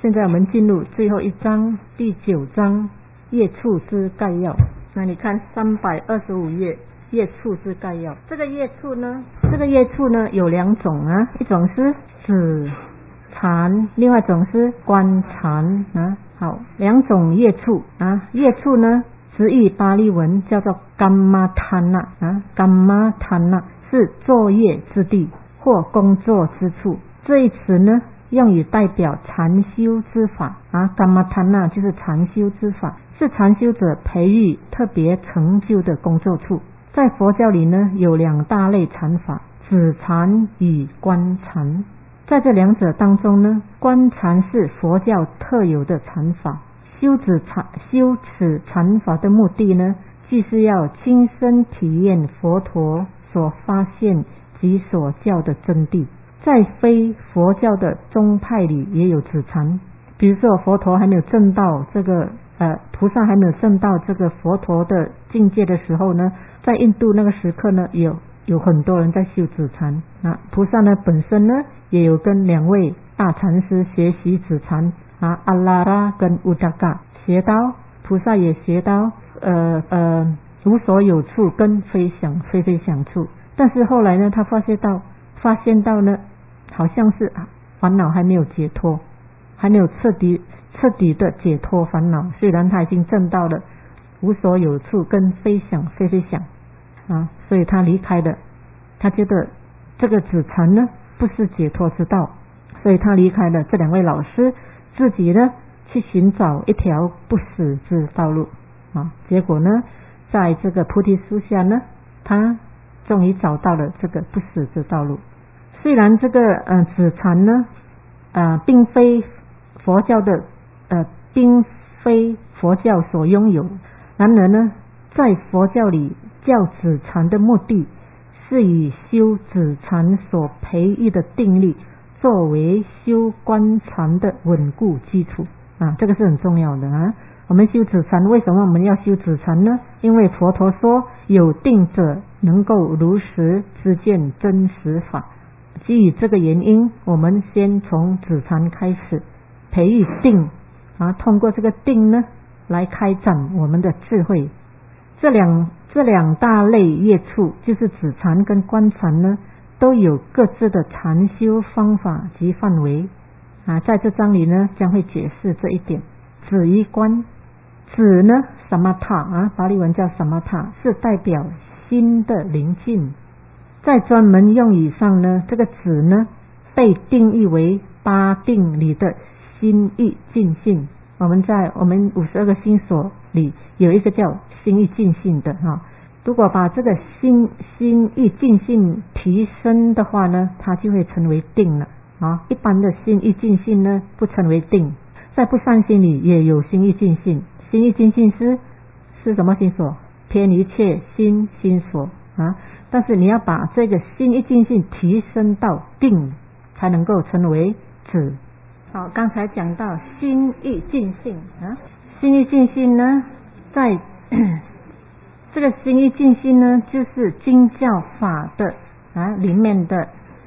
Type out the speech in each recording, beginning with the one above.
现在我们进入最后一章，第9章业处之概要。那你看325页，业处之概要。这个业处呢有2种啊，一种是止禅，另外一种是观禅啊。好，2种业处啊。业处呢直译巴利文叫做甘玛他那啊，甘玛他那是作业之地或工作之处。这一词呢用以代表禅修之法啊，甘玛他那就是禅修之法，是禅修者培育特别成就的工作处。在佛教里呢有2大类禅法，止禅与观禅。在这2者当中呢，观禅是佛教特有的禅法。修此禅法的目的呢，既是要亲身体验佛陀所发现及所教的真谛。在非佛教的宗派里也有止禅，比如说佛陀还没有证到这个菩萨还没有证到这个佛陀的境界的时候呢，在印度那个时刻呢有很多人在修止禅。那菩萨呢本身呢也有跟2位大禅师学习止禅啊，阿拉拉跟乌达嘎学到，菩萨也学到无所有处跟非非想处。但是后来呢他发现到呢，好像是烦恼还没有解脱，还没有彻底的解脱烦恼。虽然他已经证到了无所有处跟非非想啊，所以他离开了，他觉得这个止禅呢不是解脱之道，所以他离开了这2位老师，自己呢去寻找一条不死之道路啊。结果呢在这个菩提树下呢，他终于找到了这个不死之道路。虽然这个止禅呢并非佛教所拥有，然而呢在佛教里教止禅的目的是以修止禅所培育的定力作为修观禅的稳固基础啊，这个是很重要的啊。我们修止禅，为什么我们要修止禅呢？因为佛陀说有定者能够如实知见真实法。基于这个原因，我们先从止禅开始培育定啊，通过这个定呢来开展我们的智慧。这两大类业处，就是止禅跟观禅呢，都有各自的禅修方法及范围啊。在这章里呢将会解释这一点。止与观，止呢 samatha 啊，巴利文叫 samatha， 是代表心的宁静。在专门用语上呢，这个止呢被定义为8定里的心意净性。我们52个心所里有一个叫心意净性的哈。如果把这个心意净性提升的话呢，它就会成为定了啊。一般的心意净性呢不成为定。在不善心里也有心意净性，心意净性是什么心所？偏一切心所啊。但是你要把这个心意净性提升到定，才能够成为止。好，刚才讲到心意净性啊，心意净性呢，在这个心意净性呢，就是经教法的里面的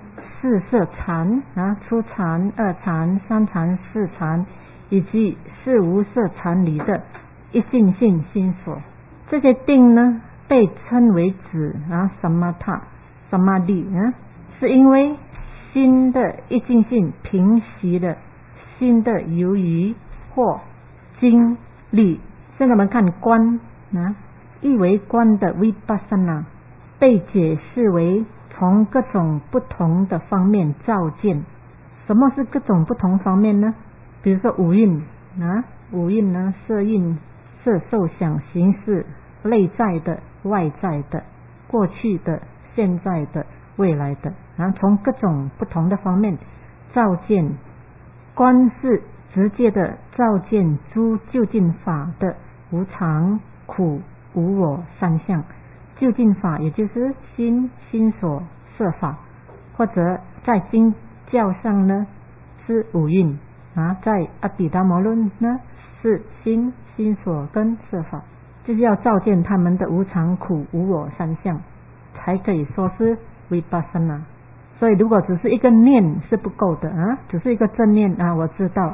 4摄禅啊，初禅、2禅、3禅、4禅，以及4无摄禅里的一净性心所。这些定呢被称为止啊 samatha samadhi 啊，是因为心的一净性平息了心的犹豫或经历。现在我们看观啊，意为观的 vipassana 被解释为从各种不同的方面照见。什么是各种不同方面呢？比如说五蕴啊，五蕴呢，色蕴、色受想行识，内在的、外在的、过去的、现在的、未来的，然后从各种不同的方面照见。观是直接的照见诸究竟法的无常、苦、无我三相。究竟法也就是心所、色法，或者在经教上呢是五蕴啊，在阿毗达摩论呢是心所跟色法，就是要照见他们的无常、苦、无我三相，才可以说是 vipassana。所以如果只是一个念是不够的啊，只是一个正念啊，我知道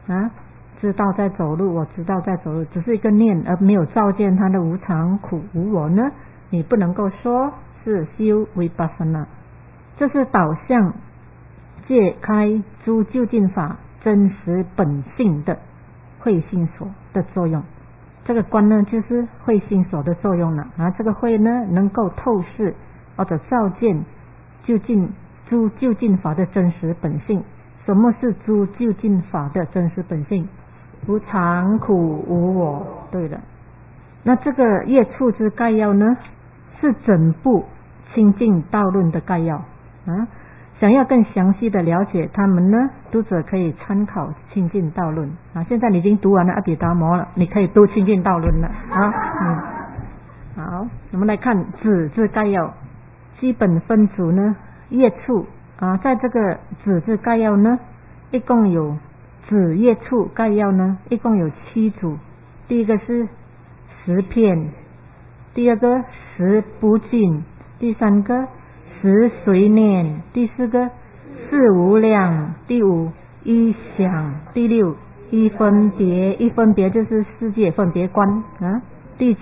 啊，知道在走路，我知道在走路，只是一个念，而没有照见它的无常、苦、无我呢，你不能够说是修vipassana。这是导向解开诸究竟法真实本性的慧心所的作用。这个观呢，就是慧心所的作用了啊。这个慧呢，能够透视或者照见诸究竟法的真实本性。什么是诸究竟法的真实本性？无常、苦、无我。对了，那这个业处之概要呢，是整部清净道论的概要啊。想要更详细的了解他们呢，读者可以参考清净道论啊。现在你已经读完了阿毗达摩了，你可以读清净道论了啊。好，我们来看子之概要，基本分组呢，业处啊，在这个子之概要呢，一共有子业处概要呢，一共有7组。第一个是10片，第二个10不尽，第三个10随念，第4个4无量，第5一想，第6一分别，一分别就是世界分别观啊。第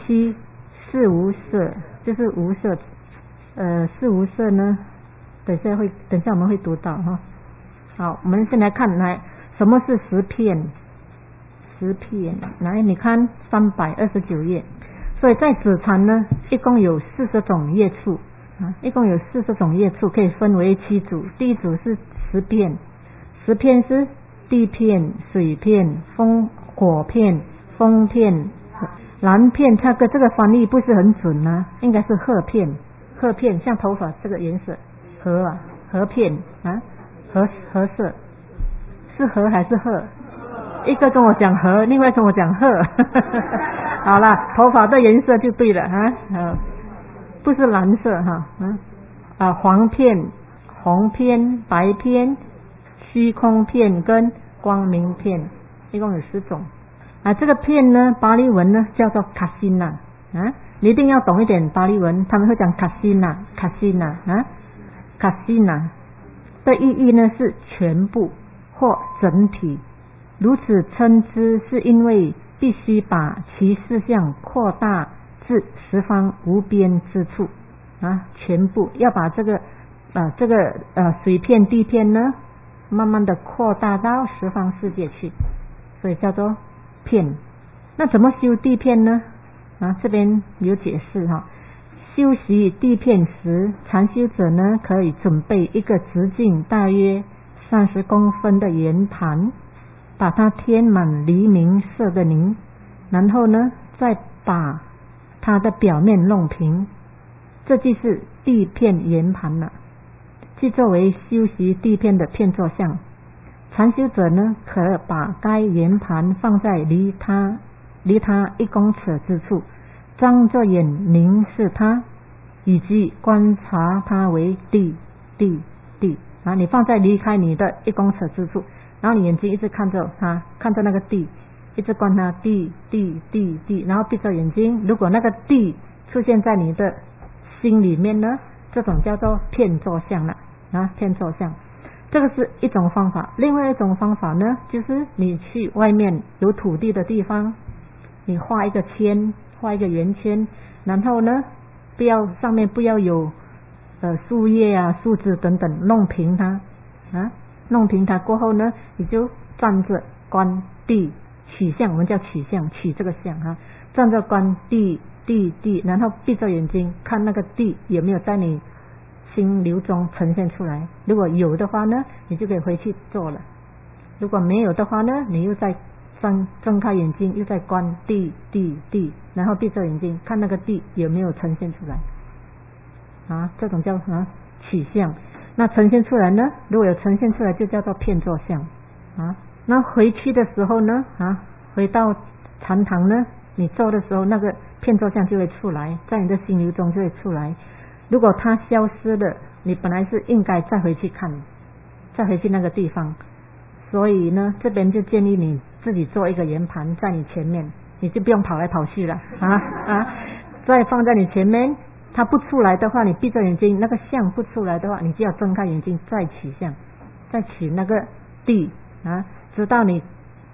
74无色，就是无色。4无色呢，等下我们会读到哈。好，我们先来看来什么是10片。10片，来你看329页。所以在子禅呢，一共有40种业处啊，一共有40种业处，可以分为7组。第一组是10片，10片是地片、水片、火片、风片、蓝片。这个翻译不是很准啊，应该是褐片。褐片像头发这个颜色，褐片啊，褐色是褐还是褐？一个跟我讲褐，另外跟我讲褐。好了，头发的颜色就对了啊，不是蓝色哈，黄片、红片、白片、虚空片跟光明片，一共有10种啊。这个片呢，巴利文呢叫做卡辛纳啊，你一定要懂一点巴利文，他们会讲卡辛纳啊，卡辛纳的意义呢是全部或整体。如此称之，是因为必须把其事项扩大至十方无边之处啊，全部要把这个水片地片呢，慢慢的扩大到十方世界去，所以叫做片。那怎么修地片呢？啊，这边有解释哈。修习地片时，禅修者呢可以准备一个直径大约30公分的圆盘，把它填满黎明色的泥，然后呢再把它的表面弄平，这就是地片圆盘了，即作为修习地片的片座像。禅修者呢可把该圆盘放在离他1公尺之处，张着眼凝视它，以及观察它为地啊，你放在离开你的1公尺之处，然后你眼睛一直看着它，看着那个地，一直观它地，然后闭着眼睛。如果那个地出现在你的心里面呢，这种叫做片座像了啊，片座像。这个是一种方法。另外一种方法呢，就是你去外面有土地的地方，你画一个圈，画一个圆圈，然后呢上面不要有树叶啊、树枝等等，弄平它啊，弄平它过后呢，你就站着观地取相，我们叫取相，取这个相啊，站着观地，然后闭着眼睛看那个地有没有在你心流中呈现出来。如果有的话呢，你就可以回去做了；如果没有的话呢，你又再睁开眼睛，又在观地，然后闭着眼睛看那个地有没有呈现出来啊，这种叫取相。那呈现出来呢，如果有呈现出来就叫做片座像啊。那回去的时候呢回到禅堂呢，你做的时候那个片座像就会出来，在你的心流中就会出来。如果它消失了，你本来是应该再回去看，再回去那个地方。所以呢，这边就建议你自己做一个圆盘在你前面，你就不用跑来跑去了再放在你前面。它不出来的话，你闭着眼睛，那个相不出来的话，你就要睁开眼睛再取相，再取那个地啊，直到你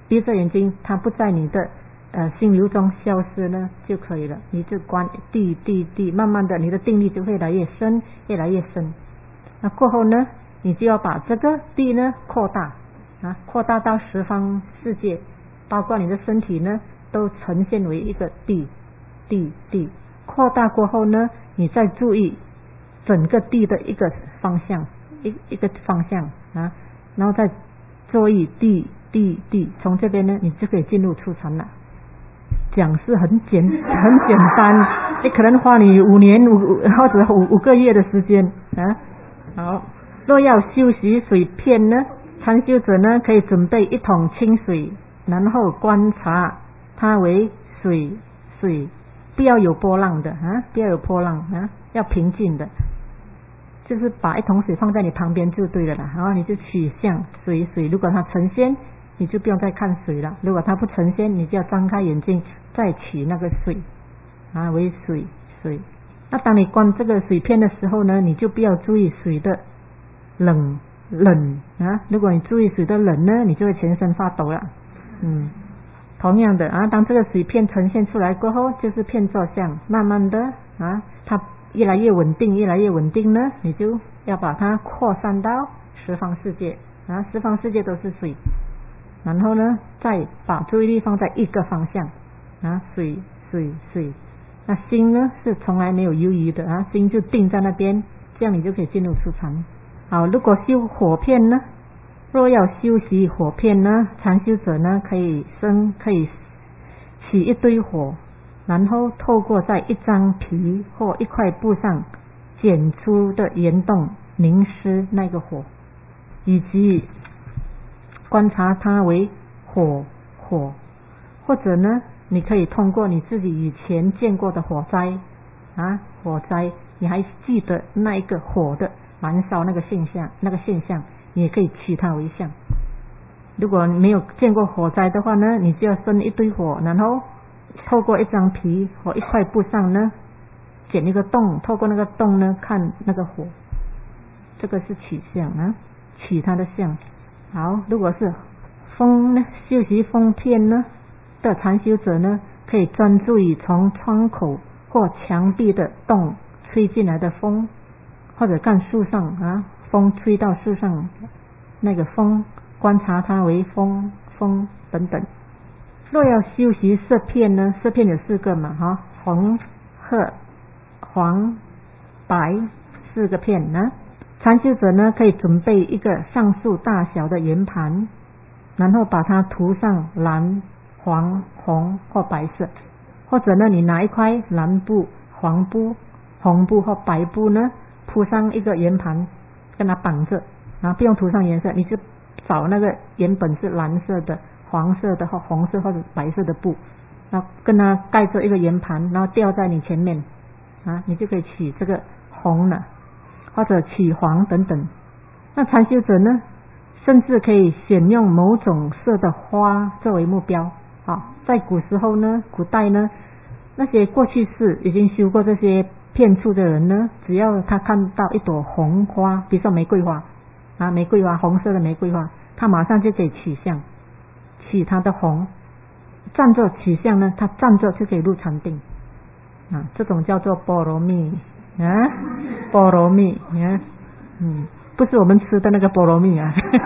闭着眼睛，它不在你的心流中消失呢就可以了。你就观地，慢慢的你的定力就会越来越深，越来越深。那过后呢，你就要把这个地呢扩大扩大到十方世界，包括你的身体呢都呈现为一个地。扩大过后呢，你再注意整个地的一个方向，一个方向然后再注意地，从这边呢你就可以进入初禅了。讲是很简单，你可能花你5年或者5个月的时间好，若要修习水片呢，禅修者呢可以准备一桶清水，然后观察它为水，不要有波浪的不要有波浪要平静的，就是把一桶水放在你旁边就对了啦。然后你就取向水，如果它成仙，你就不用再看水了；如果它不成仙，你就要张开眼睛再取那个水为水。那当你观这个水片的时候呢，你就不要注意水的冷如果你注意水的冷呢，你就会全身发抖了。同样的当这个水片呈现出来过后，就是片坐相，慢慢的它越来越稳定呢，你就要把它扩散到十方世界十方世界都是水，然后呢再把注意力放在一个方向水。那心呢是从来没有犹豫的心就定在那边，这样你就可以进入初禅。好，如果修火片呢，若要修习火片呢，禅修者呢可以起一堆火，然后透过在一张皮或一块布上剪出的岩洞凝视那个火，以及观察它为火，或者呢你可以通过你自己以前见过的火灾你还记得那一个火的燃烧那个现象，你也可以取它为相。如果没有见过火灾的话呢，你就要生一堆火，然后透过一张皮或一块布上呢剪一个洞，透过那个洞呢看那个火，这个是取相取它的相。好，如果是风呢，修习风片呢的禅修者呢，可以专注于从窗口或墙壁的洞吹进来的风，或者看树上风吹到树上那个风，观察它为风等等。若要修习色片呢，色片有4个嘛红、褐、黄、白4个片禅修者呢可以准备一个上述大小的圆盘，然后把它涂上蓝、黄、红或白色，或者呢你拿一块蓝布、黄布、红布或白布呢铺上一个圆盘跟它绑着不用涂上颜色，你就找那个原本是蓝色的、黄色的或红色或者白色的布，然后跟它盖着一个圆盘，然后吊在你前面你就可以取这个红了，或者取黄等等。那禅修者呢甚至可以选用某种色的花作为目标在古代呢，那些过去世已经修过这些片处的人呢，只要他看到一朵红花，比如说玫瑰花红色的玫瑰花，他马上就可以取相，取它的红，站着取相呢，他站着就可以入禅定这种叫做波罗蜜波罗蜜不是我们吃的那个菠萝蜜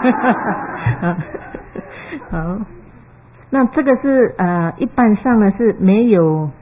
好，那这个是一般上呢是没有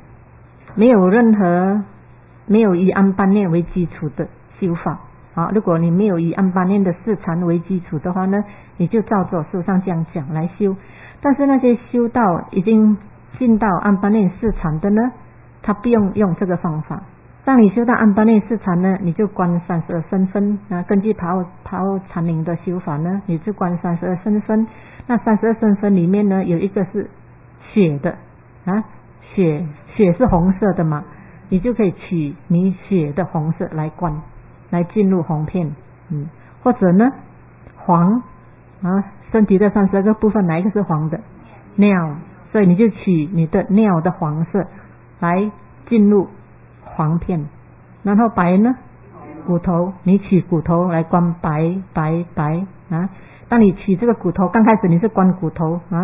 以安般念为基础的修法如果你没有以安般念的四禅为基础的话呢，你就照着书上这样讲来修。但是那些修到已经进到安般念四禅的呢，他不用这个方法。当你修到安般念四禅呢，你就观32身分根据爬欧禅林的修法呢，你就观32身分。那32身分里面呢，有一个是血的血是红色的嘛，你就可以取你血的红色来观，来进入红片或者呢黄身体的32个部分哪一个是黄的？尿，所以你就取你的尿的黄色来进入黄片。然后白呢，骨头，你取骨头来观白当你取这个骨头，刚开始你是观骨头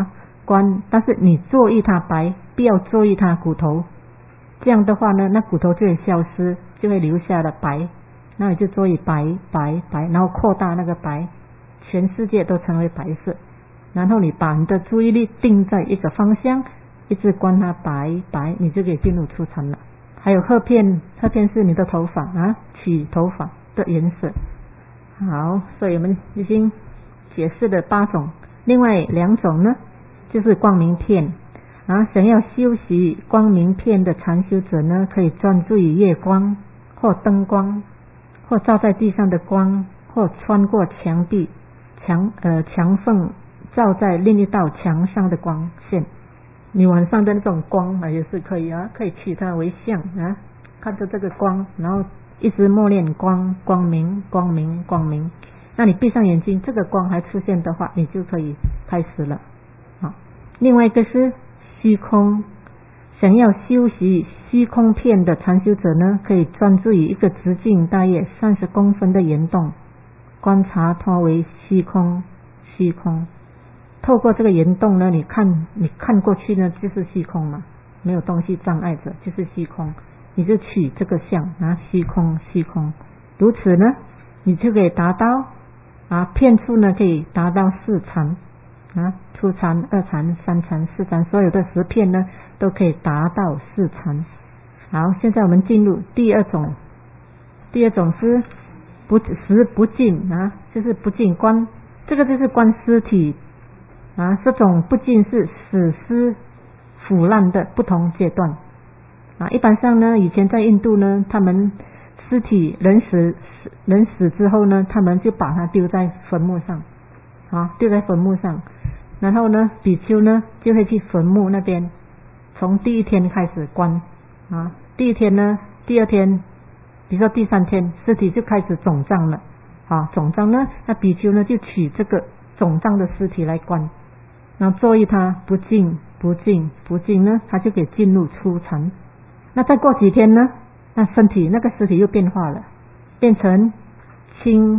观，但是你注意它白，不要注意它骨头，这样的话呢，那骨头就会消失，就会留下了白，那你就注意白白白，然后扩大那个白，全世界都成为白色，然后你把你的注意力定在一个方向，一直观它白白，你就可以进入初禅了。还有褐片，褐片是你的头发啊，取头发的颜色。好，所以我们已经解释了8种，另外2种呢，就是光明片啊。想要修习光明片的禅修者呢，可以专注于月光或灯光，或照在地上的光，或穿过墙壁墙缝照在另一道墙上的光线。你晚上的那种光也是可以啊，可以取它为相啊，看着这个光，然后一直默念光明光明光明。那你闭上眼睛，这个光还出现的话，你就可以开始了。好，另外一个是虚空，想要修习虚空片的禅修者呢，可以专注于一个直径大约30公分的圆洞，观察它为虚空。虚空透过这个圆洞呢，你看过去呢，就是虚空嘛，没有东西障碍着，就是虚空，你就取这个相啊，虚空虚空。如此呢，你就可以达到片处呢可以达到4禅啊，初禅、2禅、3禅、4禅，所有的10片呢都可以达到4禅。好，现在我们进入第2种，第2种是不净啊，就是不净观，这个就是观尸体啊，这种不净是死尸腐烂的不同阶段啊。一般上呢，以前在印度呢，他们尸体人死之后呢，他们就把它丢在坟墓上啊，丢在坟墓上，然后呢，比丘呢就会去坟墓那边，从第1天开始观啊，第1天呢，第2天，比如说第3天，尸体就开始肿胀了啊，肿胀呢，那比丘呢就取这个肿胀的尸体来观，然后注意它不净不净不净呢，它就可以进入初禅。那再过几天呢，那那个尸体又变化了，变成青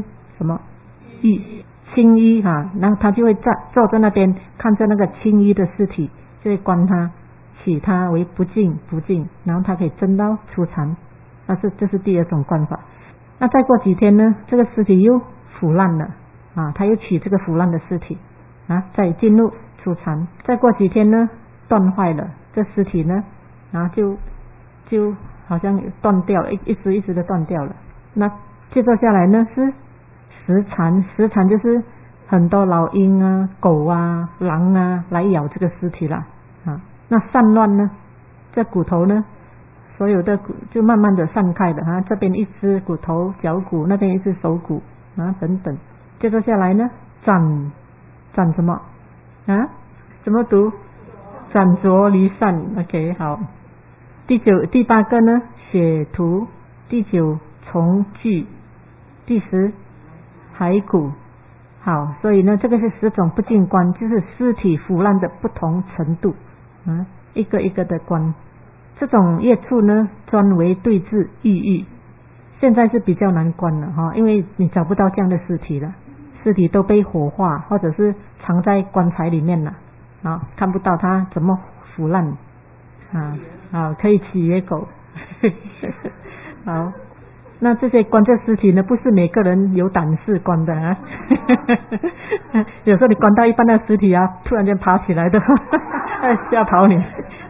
衣啊，然后他就会坐在那边看着那个青衣的尸体，就会观它，取它为不净不净，然后他可以证到初禅。这是第2种观法。那再过几天呢，这个尸体又腐烂了啊，他又取这个腐烂的尸体啊，再进入初禅。再过几天呢，断坏了，这尸体呢，然后就好像断掉了，一直的断掉了。那接着下来呢是食禅，食禅就是很多老鹰啊、狗啊、狼啊来咬这个尸体啦啊。那散乱呢，这骨头呢，所有的骨就慢慢的散开的啊，这边一只骨头脚骨，那边一只手骨啊等等。接着下来呢，斩什么啊？怎么读？斩着离散。 OK， 好。第8个呢，血涂。第9，重聚。第10，骸骨。好，所以呢，这个是10种不净观，就是尸体腐烂的不同程度啊，一个一个的观。这种业处呢，专为对治抑郁。现在是比较难观了哈，因为你找不到这样的尸体了，尸体都被火化或者是藏在棺材里面了啊，看不到它怎么腐烂啊，可以起野狗好，那这些观这尸体呢，不是每个人有胆识观的啊有时候你观到一半的尸体啊，突然间爬起来的吓跑你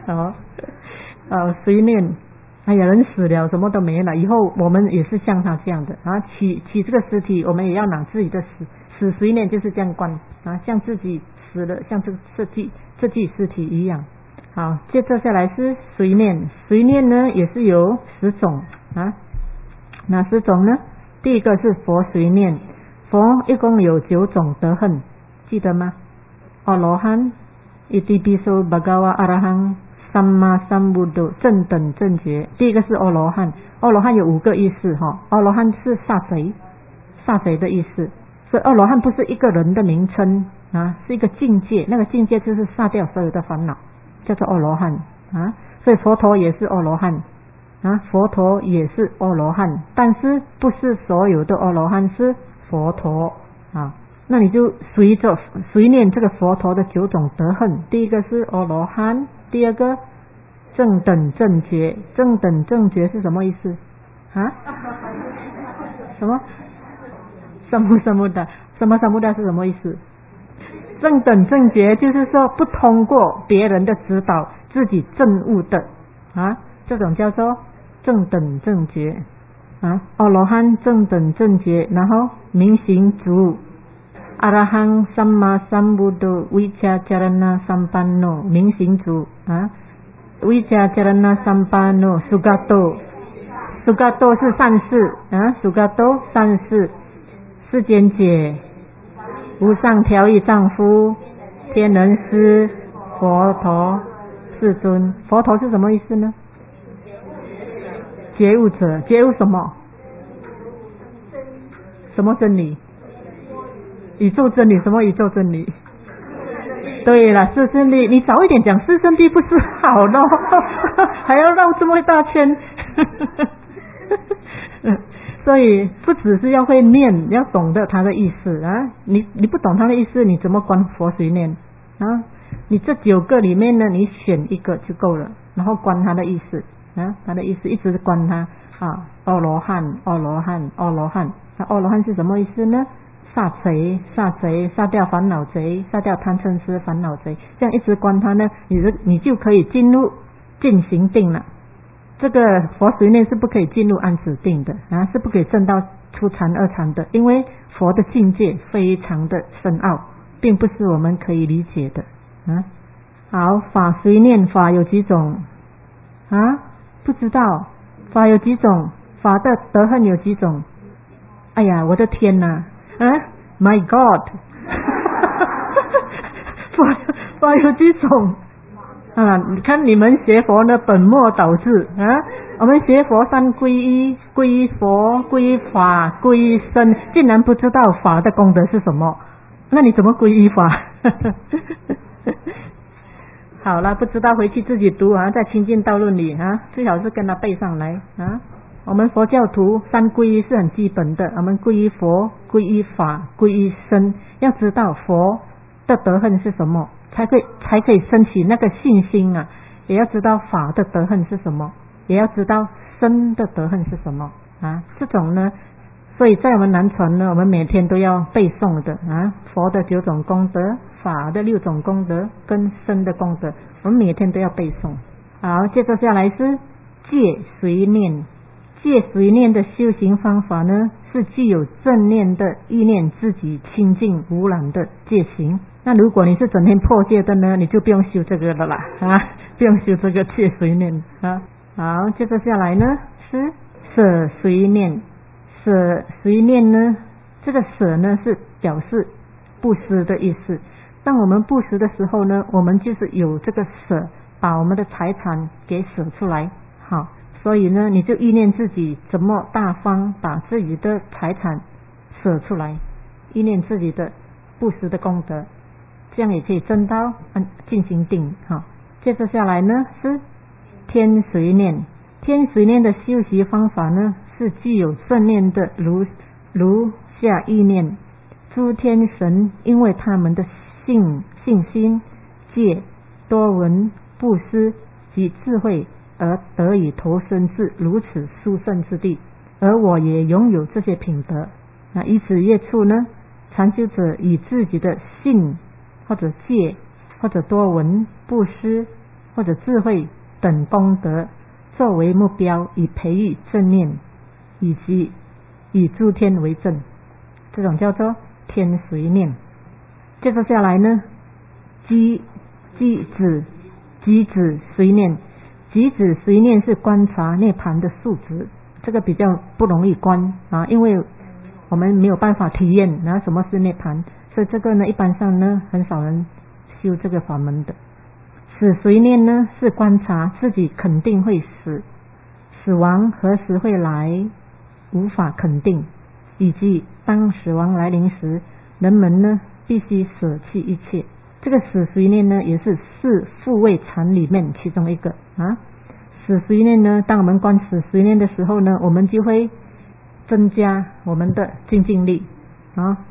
随念，哎呀，人死了什么都没了，以后我们也是像他这样的啊，取这个尸体，我们也要拿自己的死随念，就是这样观啊，像自己死了，像这个这具尸体一样。好，接着下来是随念，随念呢也是有10种啊，哪10种呢？第1个是佛随念，佛一共有9种德行，记得吗？阿罗汉、伊提比苏、巴嘎瓦、阿拉汉、三玛三布多正等正觉。第1个是阿罗汉，阿罗汉有5个意思哈，阿罗汉是杀贼的意思，所以阿罗汉不是一个人的名称啊，是一个境界，那个境界就是杀掉所有的烦恼，叫做阿罗汉啊。所以佛陀也是阿罗汉啊，佛陀也是阿罗汉，但是不是所有的阿罗汉是佛陀啊， 那你就随念这个佛陀的9种德行。第一个是阿罗汉，第二个正等正觉。正等正觉是什么意思啊？什么什么的是什么意思？正等正觉就是说不通过别人的指导，自己证悟的啊，这种叫做正等正觉啊。阿罗汉正等正觉，然后明行足。阿拉汉萨玛萨姆多维迦迦拉那三班诺明行足啊，维迦迦拉那三班诺苏嘎多是善事啊，苏嘎多善事，世间解无上调御丈夫天人师佛陀世尊。佛陀是什么意思呢？觉悟者。觉悟什么？什么真理？宇宙真理。什么宇宙真理？对了，四圣谛。你早一点讲四圣谛不是好咯还要绕这么一大圈所以不只是要会念，要懂得它的意思啊！你不懂它的意思，你怎么观佛随念啊？你这9个里面呢，你选一个就够了，然后观它的意思啊，它的意思一直观它啊。阿罗汉，阿罗汉，阿罗汉。那阿罗汉是什么意思呢？杀贼，杀掉烦恼贼，杀掉贪嗔痴烦恼贼。这样一直观它呢，你就可以进入进行定了。这个佛随念是不可以进入安止定的啊，是不可以证到初禅二禅的，因为佛的境界非常的深奥，并不是我们可以理解的啊。好，法随念，法有几种啊？不知道。法有几种？法的德行有几种？哎呀，我的天哪！My God 法有几种啊？你看你们学佛呢，本末倒置啊！我们学佛3皈依，皈依佛，皈依法，皈依僧，竟然不知道法的功德是什么？那你怎么皈依法？好了，不知道回去自己读啊，在清净道论里啊，最好是跟他背上来啊。我们佛教徒3皈依是很基本的，我们皈依佛，皈依法，皈依僧，要知道佛的德行是什么，才可以升起那个信心啊。也要知道法的德行是什么，也要知道僧的德行是什么啊。这种呢，所以在我们南传呢，我们每天都要背诵的啊，佛的9种功德，法的6种功德，跟僧的功德，我们每天都要背诵。好，接着下来是戒随念。戒随念的修行方法呢，是具有正念的意念自己清净无染的戒行。那如果你是整天破戒的呢，你就不用修这个了啦啊，不用修这个戒随念啊。好，接着下来呢是舍随念。舍随念呢，这个舍呢是表示布施的意思。当我们布施的时候呢，我们就是有这个舍，把我们的财产给舍出来。好，所以呢，你就意念自己怎么大方把自己的财产舍出来，意念自己的布施的功德，这样也可以证到进行定。好，接着下来呢是天随念。天随念的修习方法呢，是具有正念的如下意念。诸天神因为他们的信心、戒、多闻、布施及智慧而得以投身至如此殊胜之地，而我也拥有这些品德。那以此业处呢，禅修者以自己的信或者戒或者多闻、布施或者智慧等功德作为目标，以培育正念，以及以诸天为证，这种叫做天随念。接着下来呢，机止随念。机止随念是观察涅槃的数值，这个比较不容易观啊，因为我们没有办法体验什么是涅槃，所以这个呢，一般上呢很少人修这个法门的。死随念呢，是观察自己肯定会死，死亡何时会来无法肯定，以及当死亡来临时，人们呢必须舍弃一切。这个死随念呢，也是4复位禅里面其中一个啊。死随念呢，当我们观死随念的时候呢，我们就会增加我们的精进力啊。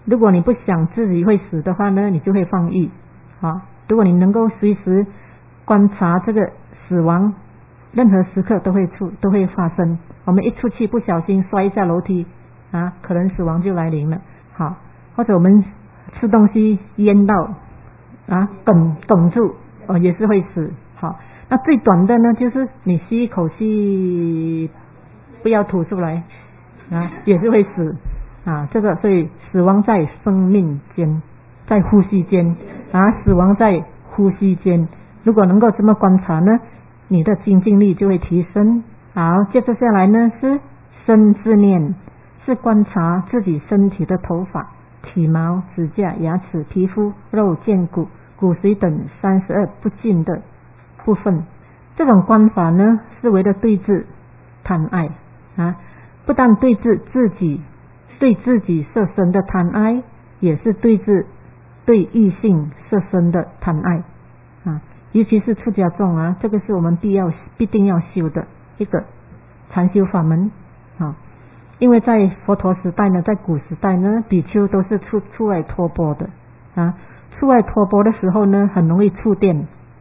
如果你不想自己会死的话呢，你就会放逸啊。如果你能够随时观察这个死亡，任何时刻都会发生。我们一出去不小心摔一下楼梯啊，可能死亡就来临了。好，或者我们吃东西淹到啊，哽住也是会死。好，那最短的呢，就是你吸一口气不要吐出来啊，也是会死啊。这个所以死亡在生命间，在呼吸间啊，死亡在呼吸间。如果能够这么观察呢，你的精进力就会提升。好，接着下来呢是身自念，是观察自己身体的头发、体毛、指甲、牙齿、皮肤、肉腱骨、骨髓等32不尽的部分。这种观法呢，是为了对治贪爱啊，不但对治自己对自己色身的贪爱，也是对治对异性色身的贪爱啊。尤其是出家众啊，这个是我们必定要修的一个禅修法门啊。因为在佛陀时代呢，在古时代呢，比丘都是出外托钵的啊。出外托钵的时候呢，很容易触电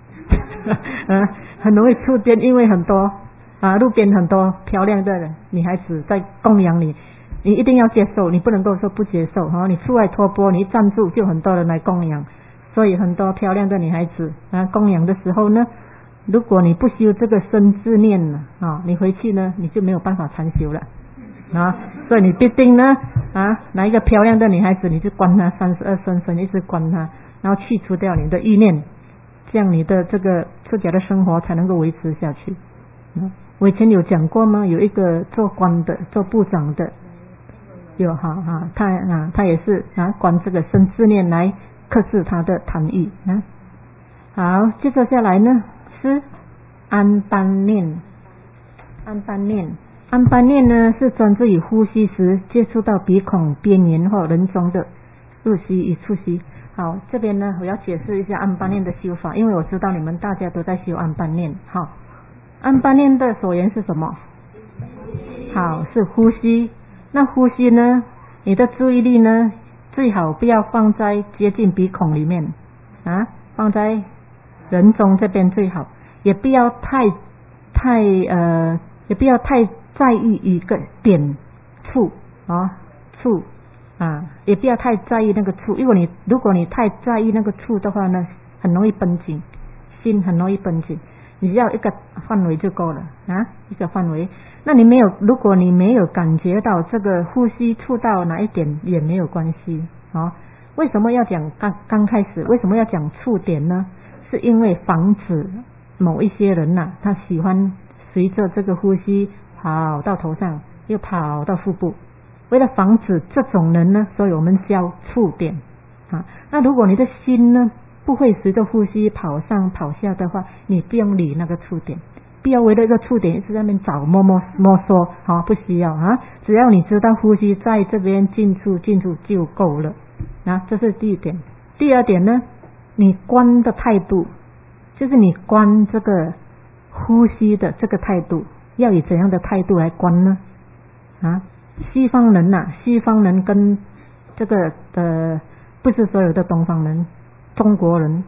很容易触电，因为很多路边很多漂亮的女孩子在供养你，你一定要接受，你不能够说不接受你出外托钵，你一站住就很多人来供养。所以很多漂亮的女孩子供养的时候呢，如果你不修这个身自念你回去呢，你就没有办法禅修了所以你必定呢哪一个漂亮的女孩子，你就观她32分身，一直观她，然后去除掉你的意念，这样你的这个出家的生活才能够维持下去。我以前有讲过吗？有一个做官的，做部长的，有他也是观这个身自念来克制他的贪欲好，接着下来呢是安般念。安般念呢是专注于呼吸时接触到鼻孔边缘或人中的入息与出息。好，这边呢我要解释一下安般念的修法，因为我知道你们大家都在修安般念。好，安般念的所言是什么？好，是呼吸。那呼吸呢，你的注意力呢最好不要放在接近鼻孔里面放在人中这边最好，也不要太在意一个点处也不要太在意那个处。如果你太在意那个处的话呢，很容易绷紧，心很容易绷紧。你要一个范围就够了一个范围。那如果你没有感觉到这个呼吸触到哪一点也没有关系为什么要讲刚开始为什么要讲触点呢？是因为防止某一些人他喜欢随着这个呼吸跑到头上又跑到腹部，为了防止这种人呢，所以我们教触点那如果你的心呢不会随着呼吸跑上跑下的话，你不用理那个触点，不要为了一个触点一直在那边找摸索不需要只要你知道呼吸在这边进出就够了这是第一点。第二点呢，你观的态度，就是你观这个呼吸的这个态度，要以怎样的态度来观呢西方人跟这个不是所有的东方人，中国人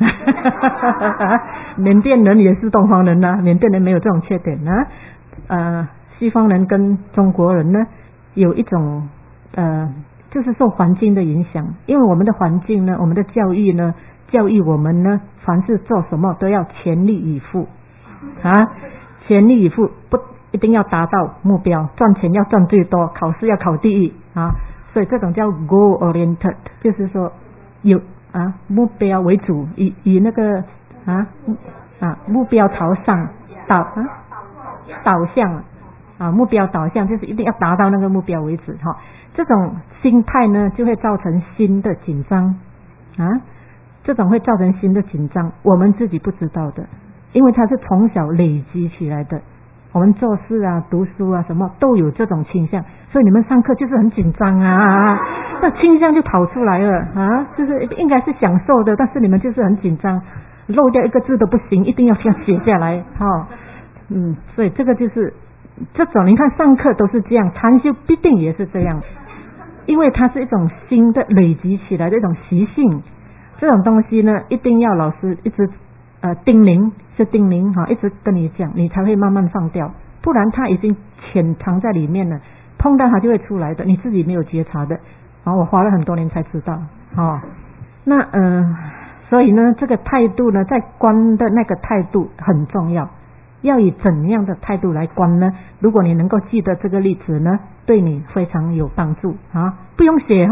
缅甸人也是东方人缅甸人没有这种缺点西方人跟中国人呢有一种就是受环境的影响。因为我们的环境呢，我们的教育呢，教育我们呢，凡是做什么都要全力以赴全力以赴，不一定要达到目标，赚钱要赚最多，考试要考第一所以这种叫 goal oriented， 就是说有目标为主，以那个目标朝上导向目标导向，就是一定要达到那个目标为止这种心态呢就会造成心的紧张这种会造成心的紧张，我们自己不知道的，因为它是从小累积起来的。我们做事读书什么都有这种倾向，所以你们上课就是很紧张那倾向就跑出来了就是应该是享受的，但是你们就是很紧张，漏掉一个字都不行，一定要先写下来所以这个就是这种，你看上课都是这样，禅修必定也是这样因为它是一种新的累积起来的一种习性，这种东西呢，一定要老师一直叮咛，一直跟你讲，你才会慢慢放掉，不然它已经潜藏在里面了，碰到它就会出来的，你自己没有觉察的。我花了很多年才知道。那所以呢，这个态度呢，在观的那个态度很重要，要以怎样的态度来观呢？如果你能够记得这个例子呢，对你非常有帮助不用写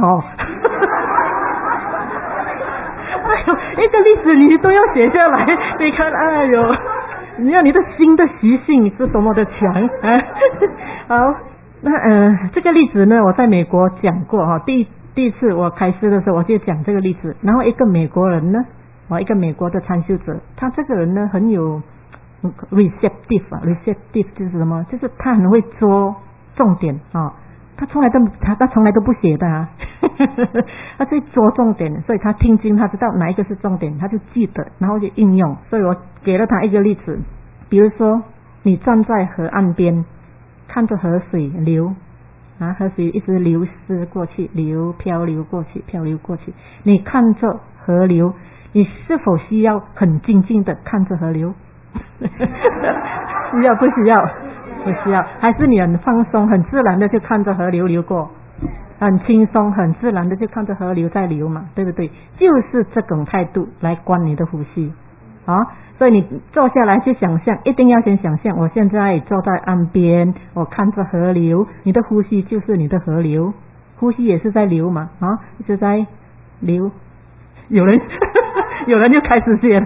一个例子你都要写下来，你看，你看你的心的习性是多么的强好，那这个例子呢，我在美国讲过第一次我开示的时候我就讲这个例子，然后一个美国人呢，一个美国的参修者，他这个人呢很有receptive 就是什么？就是他很会捉重点他从来都不写的他去捉重点，所以他听经他知道哪一个是重点，他就记得，然后就应用。所以我给了他一个例子，比如说你站在河岸边，看着河水流河水一直流失过去，漂流过去，你看着河流，你是否需要很静静的看着河流？需要不需要？不需要。还是你很放松很自然的就看着河流流过，很轻松很自然的就看着河流在流嘛，对不对？就是这种态度来观你的呼吸所以你坐下来去想象，一定要先想象我现在坐在岸边，我看着河流，你的呼吸就是你的河流，呼吸也是在流嘛一直在流。有人就开始写了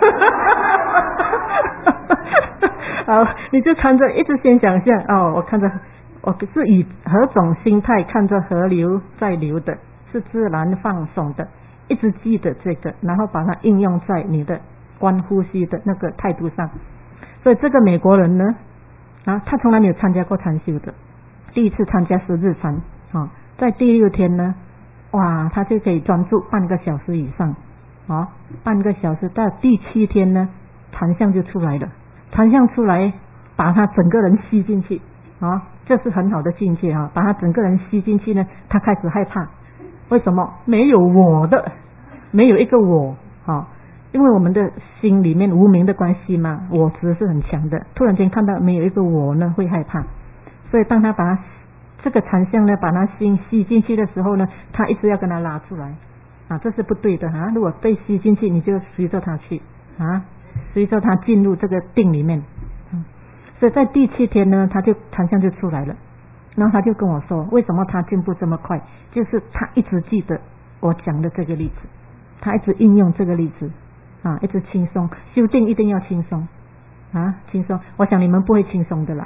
好，你就看着一直先想象我看着我是以何种心态看着河流在流的，是自然放松的，一直记得这个，然后把它应用在你的观呼吸的那个态度上。所以这个美国人呢他从来没有参加过禅修的，第一次参加是日禅在第6天呢，他就可以专注半个小时以上半个小时，到第7天呢，禅相就出来了，禅相出来把他整个人吸进去这是很好的境界把他整个人吸进去呢，他开始害怕。为什么？没有我的，没有一个我因为我们的心里面无明的关系嘛，我执是很强的，突然间看到没有一个我呢，会害怕。所以当他把这个禅相呢，把他心吸进去的时候呢，他一直要跟他拉出来这是不对的如果被吸进去，你就随着他去随着他进入这个定里面所以在第7天呢，他就禅相就出来了，然后他就跟我说，为什么他进步这么快，就是他一直记得我讲的这个例子，他一直应用这个例子一直轻松，修定一定要轻松轻松。我想你们不会轻松的啦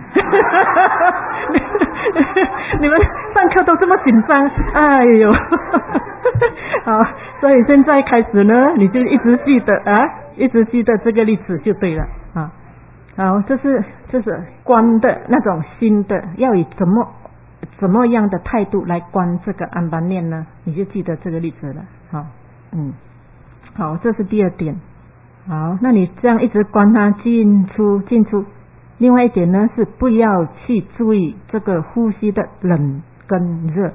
你们上课都这么紧张，哎呦好，所以现在开始呢，你就一直记得一直记得这个例子就对了好，这是观的那种心的，要以怎么样的态度来观这个安般念呢？你就记得这个例子了好，这是第2点。好，那你这样一直观它进出。另外一点呢，是不要去注意这个呼吸的冷跟热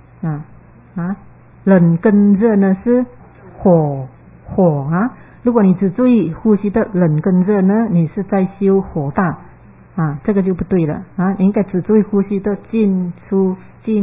冷跟热呢是火如果你只注意呼吸的冷跟热呢，你是在修火大这个就不对了你应该只注意呼吸的进出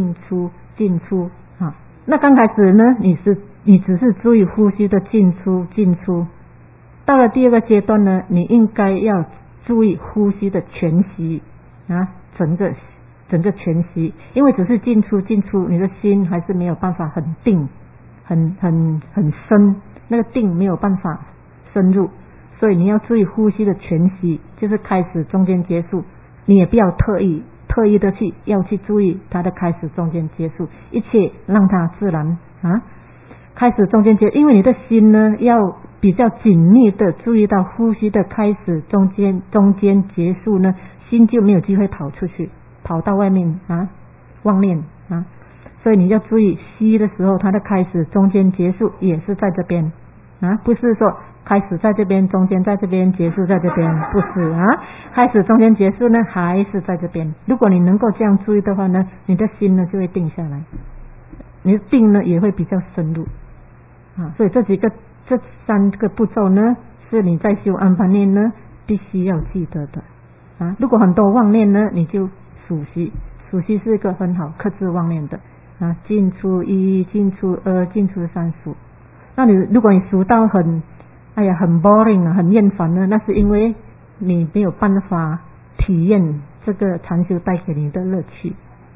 那刚开始呢，你只是注意呼吸的进出，到了第2个阶段呢，你应该要注意呼吸的全息整个全息，因为只是进出，你的心还是没有办法很定很深，那个定没有办法深入，所以你要注意呼吸的全息，就是开始中间结束，你也不要特意的要去注意它的开始中间结束，一切让它自然开始中间结束，因为你的心呢要比较紧密的注意到呼吸的开始中间结束呢，心就没有机会跑出去，跑到外面妄念所以你要注意吸的时候，它的开始中间结束也是在这边不是说开始在这边，中间在这边，结束在这边，不是开始中间结束呢还是在这边。如果你能够这样注意的话呢，你的心呢就会定下来你的定呢也会比较深入所以这3个步骤呢，是你在修安般念呢必须要记得的如果很多妄念呢，你就数息是一个很好克制妄念的进出1，进出2，进出3数。那如果你数到很 boring 很厌烦呢，那是因为你没有办法体验这个禅修带给你的乐趣。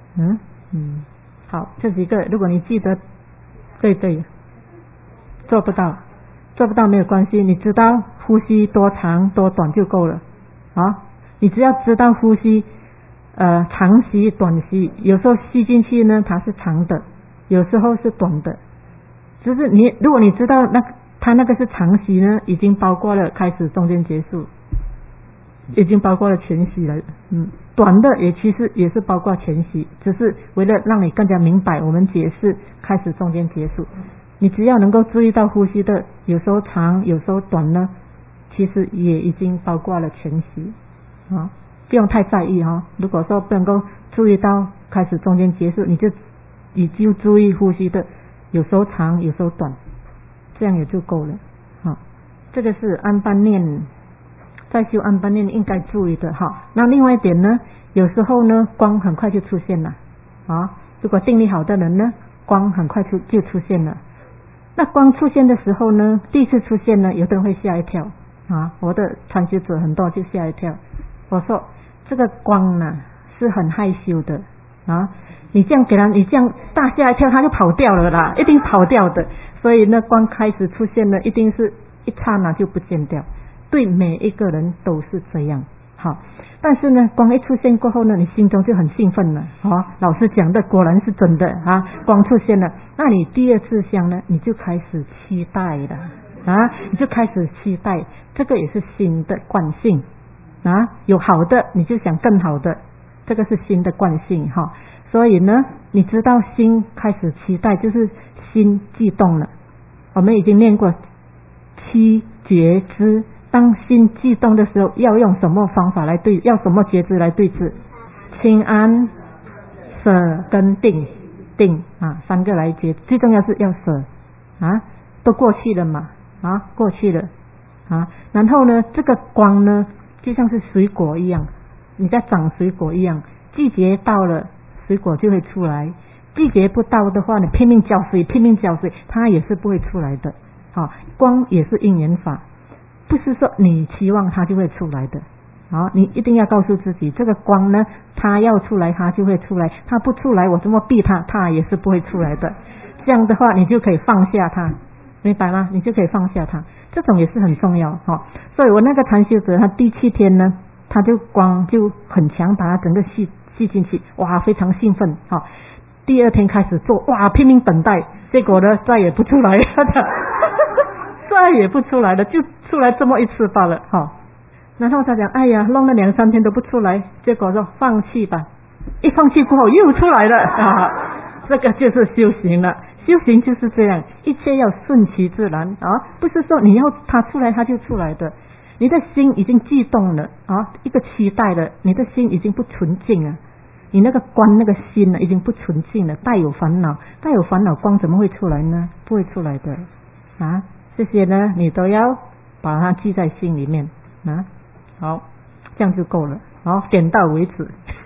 好，这几个如果你记得，对，做不到没有关系，你知道呼吸多长多短就够了你只要知道呼吸长吸短吸，有时候吸进去呢它是长的，有时候是短的，就是如果你知道它那个是长吸呢，已经包括了开始中间结束，已经包括了全息了。短的其实也是包括全息，只是为了让你更加明白，我们解释开始中间结束。你只要能够注意到呼吸的有时候长有时候短呢，其实也已经包括了全息不用太在意如果说不能够注意到开始中间结束，你就注意呼吸的有时候长有时候短，这样也就够了这个是安般念，在修安般念应该注意的那另外一点呢，有时候呢光很快就出现了如果定力好的人呢，光很快就出现了。那光出现的时候呢，第一次出现呢，有的人会吓一跳我的参学者很多就吓一跳。我说这个光呢是很害羞的你这样给他，你这样大吓一跳，他就跑掉了啦，一定跑掉的。所以呢，光开始出现了，一定是一刹那就不见掉。对每一个人都是这样但是呢，光一出现过后呢，你心中就很兴奋了老师讲的果然是真的光出现了，那你第二次香呢，你就开始期待了你就开始期待，这个也是心的惯性有好的你就想更好的，这个是心的惯性所以呢，你知道心开始期待，就是心悸动了。我们已经念过七觉知，当心悸动的时候，要用什么方法来要什么觉知来对治？清安、舍跟定三个来觉，最重要是要舍都过去了嘛过去了然后呢，这个光呢就像是水果一样，你在长水果一样，季节到了水果就会出来，季节不到的话，你拼命浇水它也是不会出来的光也是因缘法，不是说你期望它就会出来的你一定要告诉自己，这个光呢它要出来它就会出来，它不出来我怎么逼它也是不会出来的。这样的话你就可以放下它，明白吗？你就可以放下它，这种也是很重要所以我那个禅修者他第7天呢，他就光就很强，把它整个吸进去，哇非常兴奋第2天开始做，哇拼命等待，结果呢再也不出来了再也不出来了，就出来这么一次罢了然后他讲哎呀弄了2-3天都不出来，结果说放弃吧，一放弃过后又出来了这个就是修行了。修行就是这样，一切要顺其自然不是说你要它出来它就出来的。你的心已经悸动了一个期待了，你的心已经不纯净了，你那个观那个心呢已经不纯净了，带有烦恼光怎么会出来呢？不会出来的这些呢你都要把它记在心里面好，这样就够了点到为止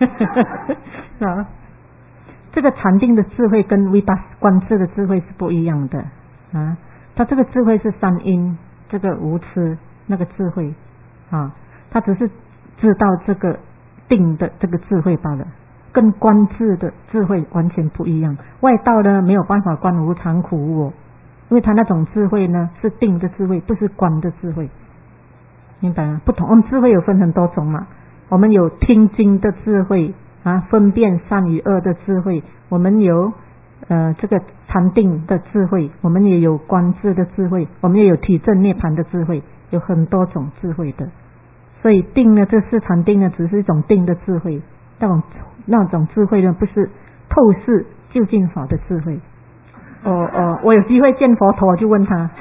这个禅定的智慧跟维达观智的智慧是不一样的它这个智慧是三因，这个无痴那个智慧它只是知道这个定的这个智慧罢了，跟观智的智慧完全不一样。外道呢没有办法观无常苦无我，因为它那种智慧呢是定的智慧，不是观的智慧，明白吗？不同，我们智慧有分很多种嘛，我们有听经的智慧分辨善与恶的智慧，我们有这个禅定的智慧，我们也有观智的智慧，我们也有体证涅槃的智慧，有很多种智慧的。所以定呢，这是禅定呢，只是一种定的智慧，那种智慧呢，不是透视究竟法的智慧。我有机会见佛陀，我就问他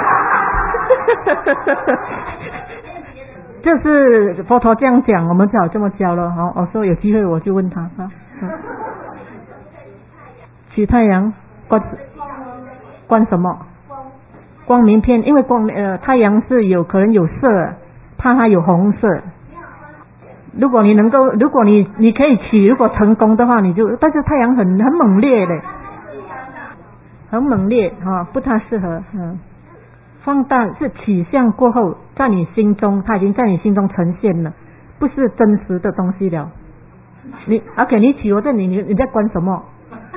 就是佛陀这样讲，我们只好这么教了我说有机会我就问他取太阳观什么？光明片，因为太阳是有可能有色，怕它有红色。如果你可以取，如果成功的话，但是太阳很猛烈的，很猛烈不太适合。放大是取向过后，在你心中，它已经在你心中呈现了，不是真实的东西了。你取我这里，你在观什么？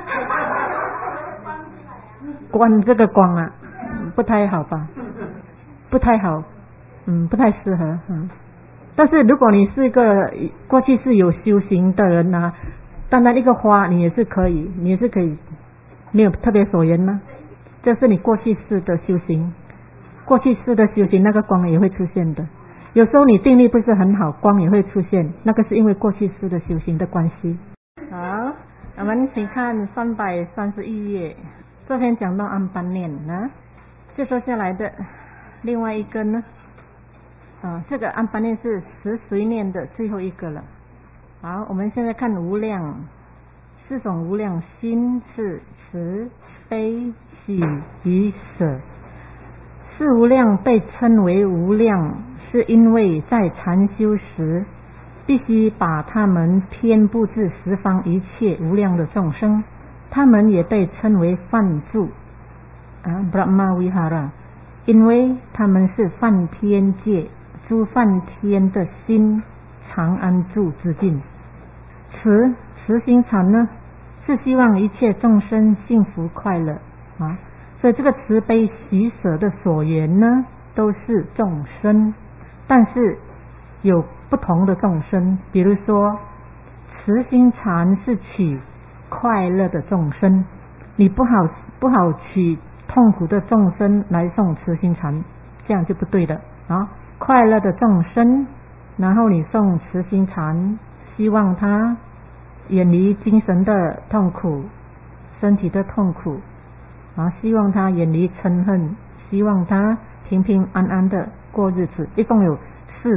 观这个光啊，不太好吧？不太好，不太适合。但是如果你是一个过去是有修行的人啊，当然一个花你也是可以，没有特别所言呢。这是你过去式的修行，那个光也会出现的。有时候你定力不是很好，光也会出现，那个是因为过去式的修行的关系。好，我们请看331页，这篇讲到安般念呢，接受下来的另外一个呢，这个安般念是10随念的最后一个了。好，我们现在看无量，4种无量心是慈、悲、喜与舍。四无量被称为无量，是因为在禅修时必须把他们遍布至十方一切无量的众生，他们也被称为梵住Brahma Vihara， 因为他们是梵天界诸梵天的心常安住之境。慈心禅呢，是希望一切众生幸福快乐所以这个慈悲喜舍的所缘呢，都是众生，但是有不同的众生。比如说慈心禅是取快乐的众生，你不好取痛苦的众生来送慈心禅，这样就不对的快乐的众生，然后你送慈心禅，希望他远离精神的痛苦、身体的痛苦希望他远离嗔恨，希望他平平安安的过日子。一共有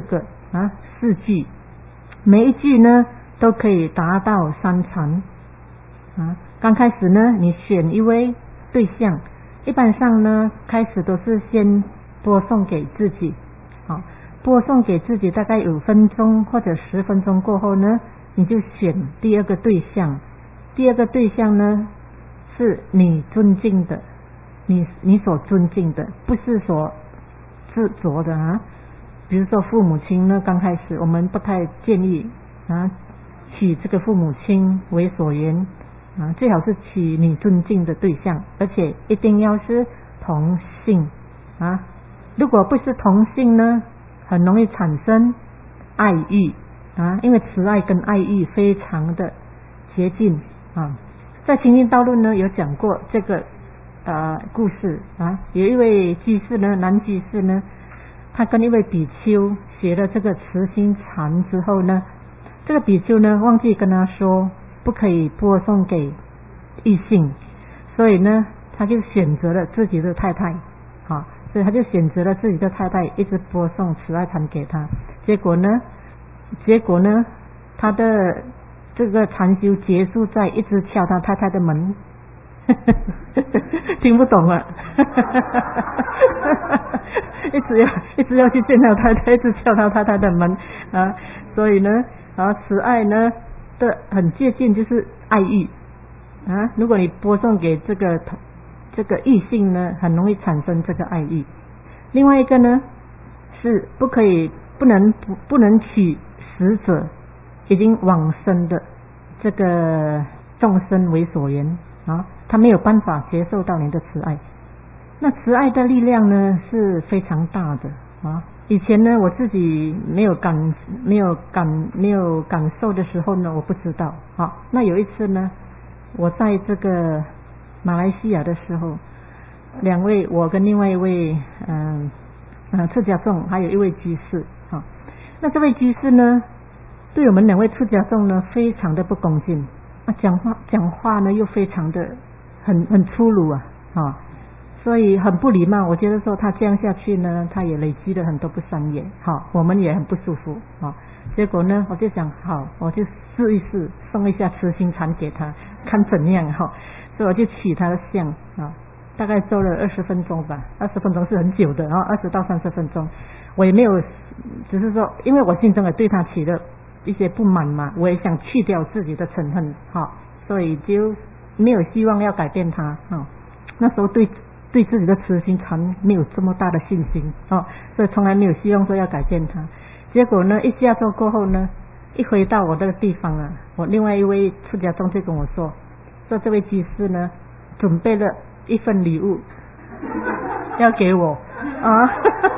4句，每一句呢都可以达到3禅刚开始呢，你选一位对象，一般上呢开始都是先播送给自己播送给自己大概5分钟或者10分钟过后呢，你就选第二个对象。第二个对象呢是你尊敬的，你所尊敬的，不是所执着的比如说父母亲呢，刚开始我们不太建议取这个父母亲为所缘最好是取你尊敬的对象，而且一定要是同性如果不是同性呢，很容易产生爱欲因为慈爱跟爱欲非常的接近在清净道论呢有讲过这个故事有一位居士呢，男居士呢，他跟一位比丘学了这个慈心禅之后呢，这个比丘呢忘记跟他说不可以播送给异性，所以呢他就选择了自己的太太所以他就选择了自己的太太一直播送慈爱禅给他。结果呢他的这个禅修结束在一直敲他太太的门听不懂啊一直要去见他太太，一直敲他太太的门所以呢慈爱呢的很接近就是爱欲如果你播送给这个异性呢，很容易产生这个爱欲。另外一个呢是不能取死者已经往生的这个众生为所缘他没有办法接受到你的慈爱。那慈爱的力量呢是非常大的以前呢我自己没有感受的时候呢，我不知道那有一次呢，我在这个马来西亚的时候，2位，我跟另外一位出家众，还有一位居士那这位居士呢对我们2位出家众呢非常的不恭敬讲话呢又非常的很粗鲁所以很不礼貌。我觉得说他这样下去呢，他也累积了很多不善业，好，我们也很不舒服啊。结果呢，我就想好，我就试一试，送一下慈心禅给他，看怎样哈。所以我就取他的像啊，大概做了20分钟吧，20分钟是很久的啊，20到30分钟，我也没有，只是说，因为我心中也对他起了一些不满嘛，我也想去掉自己的嗔恨哈，所以就没有希望要改变他啊。那时候对自己的慈心禅没有这么大的信心啊，所以从来没有希望说要改变他。结果呢，一下座过后呢，一回到我这个地方啊，我另外一位出家众就跟我说这位居士呢准备了一份礼物要给我啊，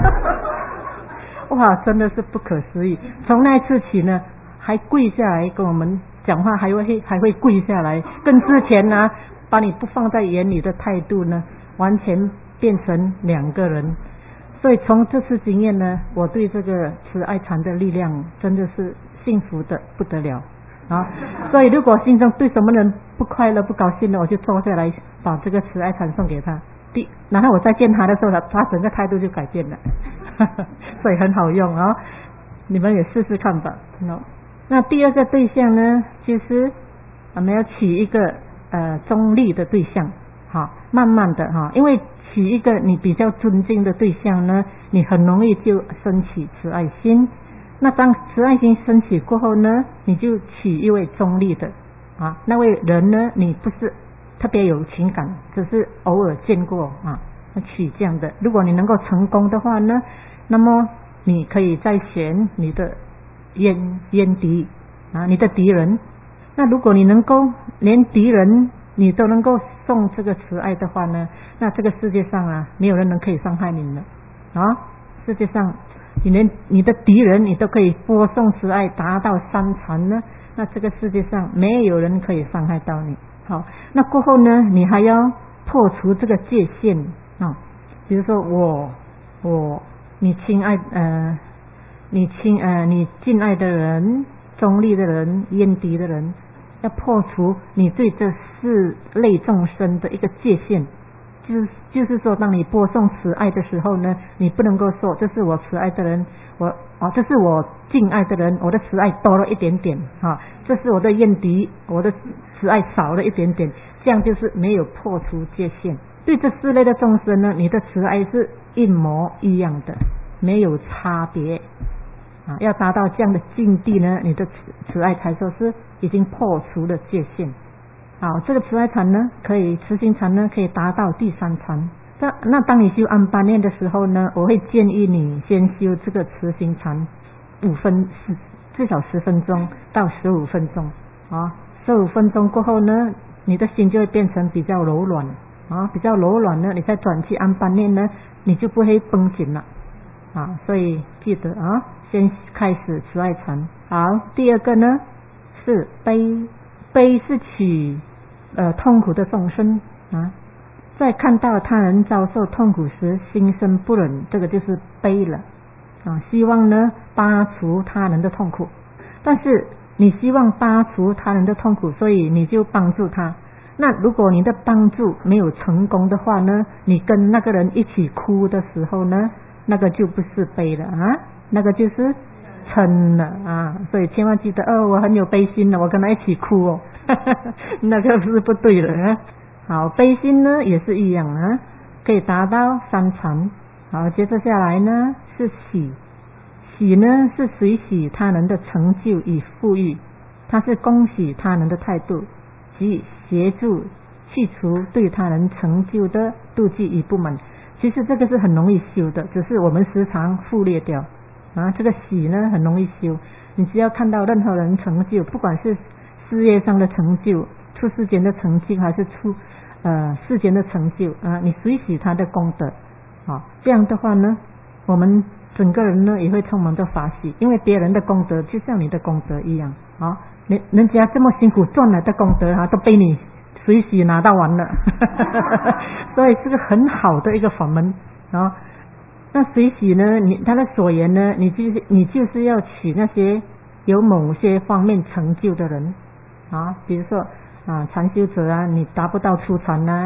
哇，真的是不可思议！从那次起呢，还跪下来跟我们讲话，还会跪下来，跟之前呢把你不放在眼里的态度呢，完全变成两个人。所以从这次经验呢，我对这个慈爱禅的力量真的是幸福的不得了啊！所以如果心中对什么人不快乐不高兴了，我就坐下来把这个慈爱禅送给他，然后我再见他的时候，他整个态度就改变了所以很好用啊，你们也试试看吧。那第二个对象呢，就是我们要取一个中立的对象，好，慢慢的哈，因为取一个你比较尊敬的对象呢，你很容易就升起慈爱心。那当慈爱心升起过后呢，你就取一位中立的啊，那位人呢，你不是特别有情感，只是偶尔见过啊，取这样的。如果你能够成功的话呢，那么你可以再选你的冤敌啊，你的敌人。那如果你能够连敌人你都能够送这个慈爱的话呢，那这个世界上啊，没有人能可以伤害你了啊！世界上你连你的敌人你都可以播送慈爱达到3禅呢，那这个世界上没有人可以伤害到你。好，那过后呢，你还要破除这个界限啊，比如说你亲爱你敬爱的人、中立的人、冤敌的人，要破除你对这四类众生的一个界限。就是说，当你播送慈爱的时候呢，你不能够说这是我慈爱的人，这是我敬爱的人，我的慈爱多了一点点啊，这是我的怨敌，我的慈爱少了一点点，这样就是没有破除界限。对这四类的众生呢，你的慈爱是一模一样的，没有差别啊。要达到这样的境地呢，你的慈爱才说是已经破除了界限。好，这个慈爱禅呢，慈心禅呢，可以达到第3禅。那当你修安般念的时候呢，我会建议你先修这个慈心禅至少10分钟到15分钟啊。15分钟过后呢，你的心就会变成比较柔软啊，比较柔软呢，你再转去安般念呢，你就不会绷紧了啊。所以记得啊，先开始慈爱禅。好，第二个呢是悲是取痛苦的众生啊，在看到他人遭受痛苦时心生不忍，这个就是悲了啊。希望呢拔除他人的痛苦，但是你希望拔除他人的痛苦，所以你就帮助他。那如果你的帮助没有成功的话呢，你跟那个人一起哭的时候呢，那个就不是悲了啊，那个就是嗔了啊。所以千万记得我很有悲心了，我跟他一起哭哦那个是不对的啊。好，悲心呢也是一样啊，可以达到3禅。好，接着下来呢是喜呢是随喜他人的成就与富裕，它是恭喜他人的态度，即协助去除对他人成就的妒忌与不满。其实这个是很容易修的，只是我们时常忽略掉啊。这个喜呢很容易修，你只要看到任何人成就，不管是事业上的成就、出世间的成就，还是世间的成就啊，你随喜他的功德啊，这样的话呢，我们整个人呢也会充满着法喜，因为别人的功德就像你的功德一样啊，人家这么辛苦赚来的功德都被你随喜拿到完了所以是个很好的一个法门啊。那随喜呢，他的所言呢，你就是要取那些有某些方面成就的人啊，比如说禅修者啊，你达不到初禅啊，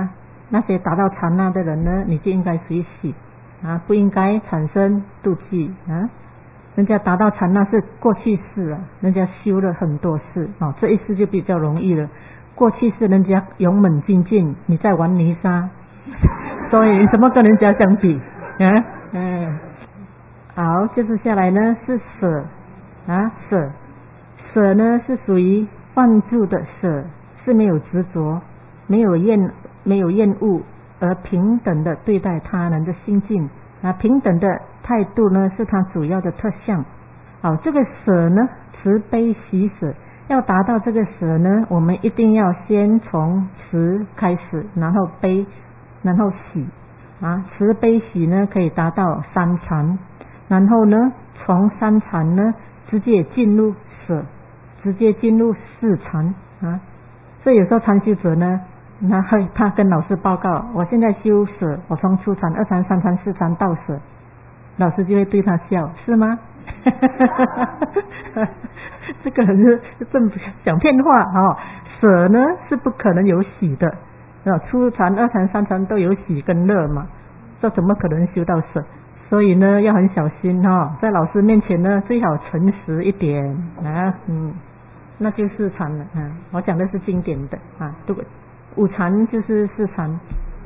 那些达到禅那的人呢，你就应该随喜啊，不应该产生妒忌啊。人家达到禅那是过去式啊，人家修了很多世啊，这一世就比较容易了。过去是人家勇猛精进，你在玩泥沙，所以你怎么跟人家相比啊？好，接着下来呢是舍啊，舍呢是属于放住的舍，是没有执着，没有厌恶，而平等的对待他人的心境啊，平等的态度呢是它主要的特项。好，这个舍呢，慈悲喜舍，要达到这个舍呢，我们一定要先从慈开始，然后悲，然后喜啊，慈悲喜呢可以达到三禅，然后呢从三禅呢直接进入舍，直接进入四禅啊。所以有时候禅修者呢，他跟老师报告，我现在修舍，我从初禅、二禅、三禅、四禅到舍，老师就会对他笑，是吗？这个是讲骗话哦。舍呢是不可能有喜的，初禅、二禅、三禅都有喜跟乐嘛，这怎么可能修到舍？所以呢要很小心在老师面前呢最好诚实一点啊，那就四禅了啊。我讲的是经典的啊，五禅就是四禅，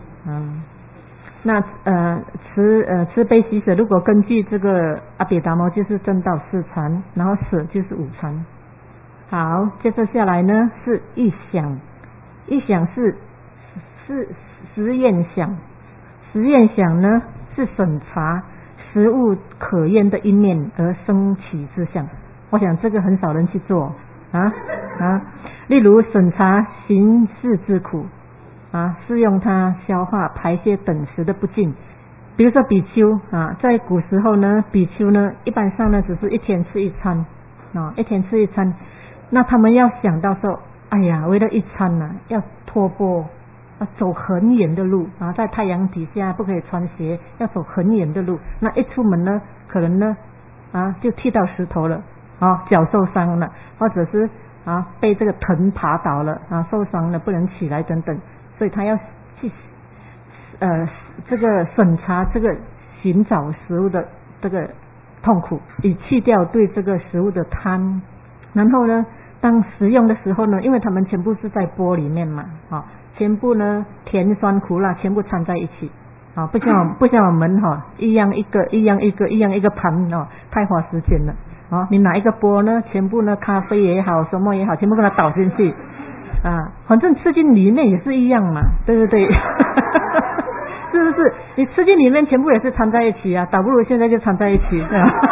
那慈悲喜舍，如果根据这个阿毗达摩就是证到四禅，然后舍就是五禅。好，接着下来呢是一想，一想是实验想，实验想呢是审查食物可厌的一面而生起之想。我想这个很少人去做啊，例如审查行事之苦啊，适用它消化排泄等时的不尽。比如说比丘啊，在古时候呢，比丘呢一般上呢只是一天吃一餐啊，一天吃一餐。那他们要想到说，哎呀，为了一餐啊，要托钵走很远的路啊，在太阳底下不可以穿鞋，要走很远的路。那一出门呢，可能呢就踢到石头了啊，脚受伤了，或者是被这个藤爬倒了啊，受伤了不能起来等等。所以他要去这个审查这个寻找食物的这个痛苦，以去掉对这个食物的贪。然后呢，当食用的时候呢，因为他们全部是在钵里面嘛，全部呢甜酸苦辣全部掺在一起啊，不像我们一样一个盘太花时间了啊。你拿一个钵呢，全部呢咖啡也好，什么也好，全部给它倒进去啊，反正吃进里面也是一样嘛，对不对？是不是？你吃进里面全部也是掺在一起啊，倒不如现在就掺在一起。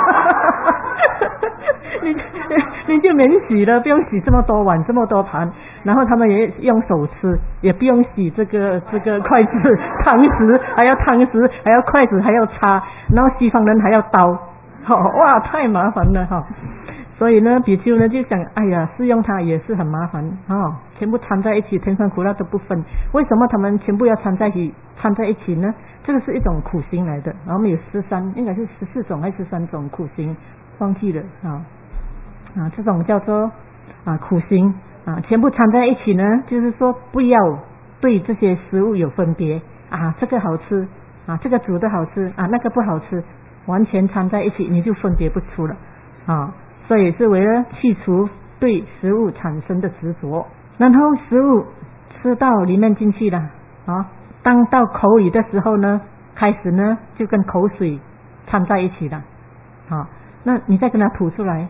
你就免洗了，不用洗这么多碗这么多盘，然后他们也用手吃，也不用洗这个筷子汤匙，还要筷子还要叉，然后西方人还要刀，哇，太麻烦了所以呢，比丘呢就想，哎呀，试用它也是很麻烦全部掺在一起，甜酸苦辣都不分。为什么他们全部要掺在一起呢？这个是一种苦行来的。然后我们有应该是14种还是13种苦行，忘记了这种叫做苦行全部掺在一起呢，就是说不要对这些食物有分别这个好吃这个煮的好吃那个不好吃，完全掺在一起你就分别不出了所以是为了去除对食物产生的执着。然后食物吃到里面进去了当到口里的时候呢，开始呢就跟口水掺在一起了那你再跟它吐出来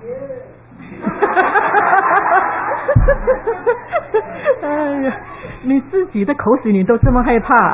哎呀，你自己的口水你都这么害怕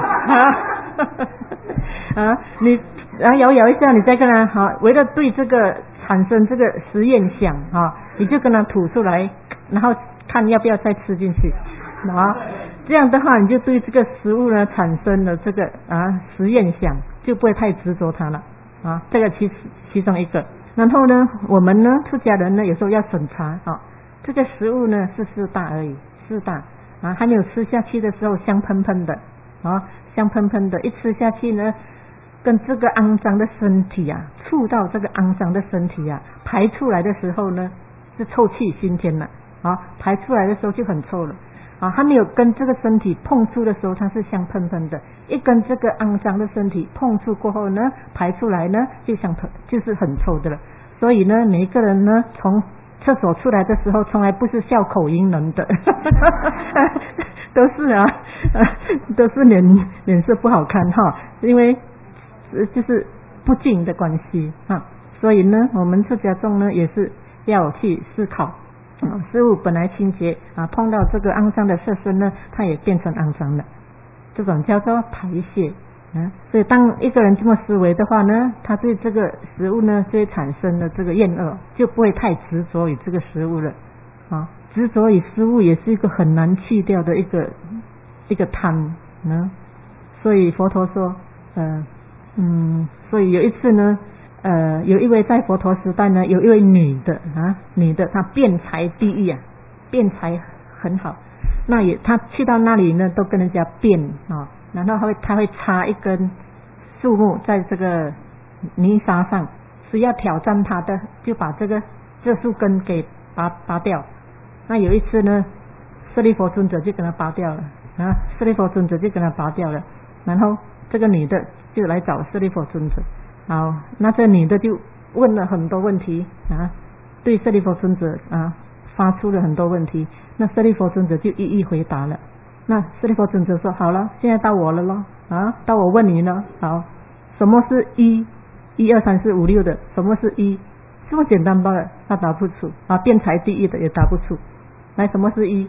你摇一下，你再跟它为了对这个产生这个实验想你就跟它吐出来，然后看要不要再吃进去这样的话你就对这个食物呢产生了这个实验想，就不会太执着它了这个其中一个。然后呢，我们呢出家人呢有时候要审查这个食物呢是4大而已，4大还没有吃下去的时候香喷喷的香喷喷的，一吃下去呢跟这个肮脏的身体触到这个肮脏的身体排出来的时候呢是臭气熏天了排出来的时候就很臭了。 啊，还没有跟这个身体碰触的时候，它是香喷喷的；一跟这个肮脏的身体碰触过后呢，排出来呢，就是很臭的了。所以呢，每一个人呢，从厕所出来的时候，从来不是笑口迎人的，都是啊，都是脸色不好看哈，因为就是不净的关系啊。所以呢，我们出家众呢，也是要去思考。事物本来清洁啊，碰到这个肮脏的色身呢，它也变成肮脏了，这种叫做排泄啊。所以当一个人这么思维的话呢，他对这个食物呢就会产生了这个厌恶，就不会太执着于这个食物了啊。执着于食物也是一个很难去掉的一个贪呢。所以佛陀说所以有一次呢有一位在佛陀时代呢，有一位女的她辩才第一啊，辩才很好。那她去到那里呢，都跟人家辩啊，然后她会插一根树木在这个泥沙上，谁要挑战她的，就把这树根给拔掉。那有一次呢，舍利弗尊者就跟她拔掉了啊，舍利弗尊者就跟她拔掉了，然后这个女的就来找舍利弗尊者。好，那这女的就问了很多问题啊，对舍利弗尊者啊发出了很多问题，那舍利弗尊者就一一回答了。那舍利弗尊者说：好了，现在到我了咯啊，到我问你了。好，什么是一2 3 4 5 6的？什么是一？这么简单罢了，他答不出啊，辩才第一的也答不出。来，什么是一？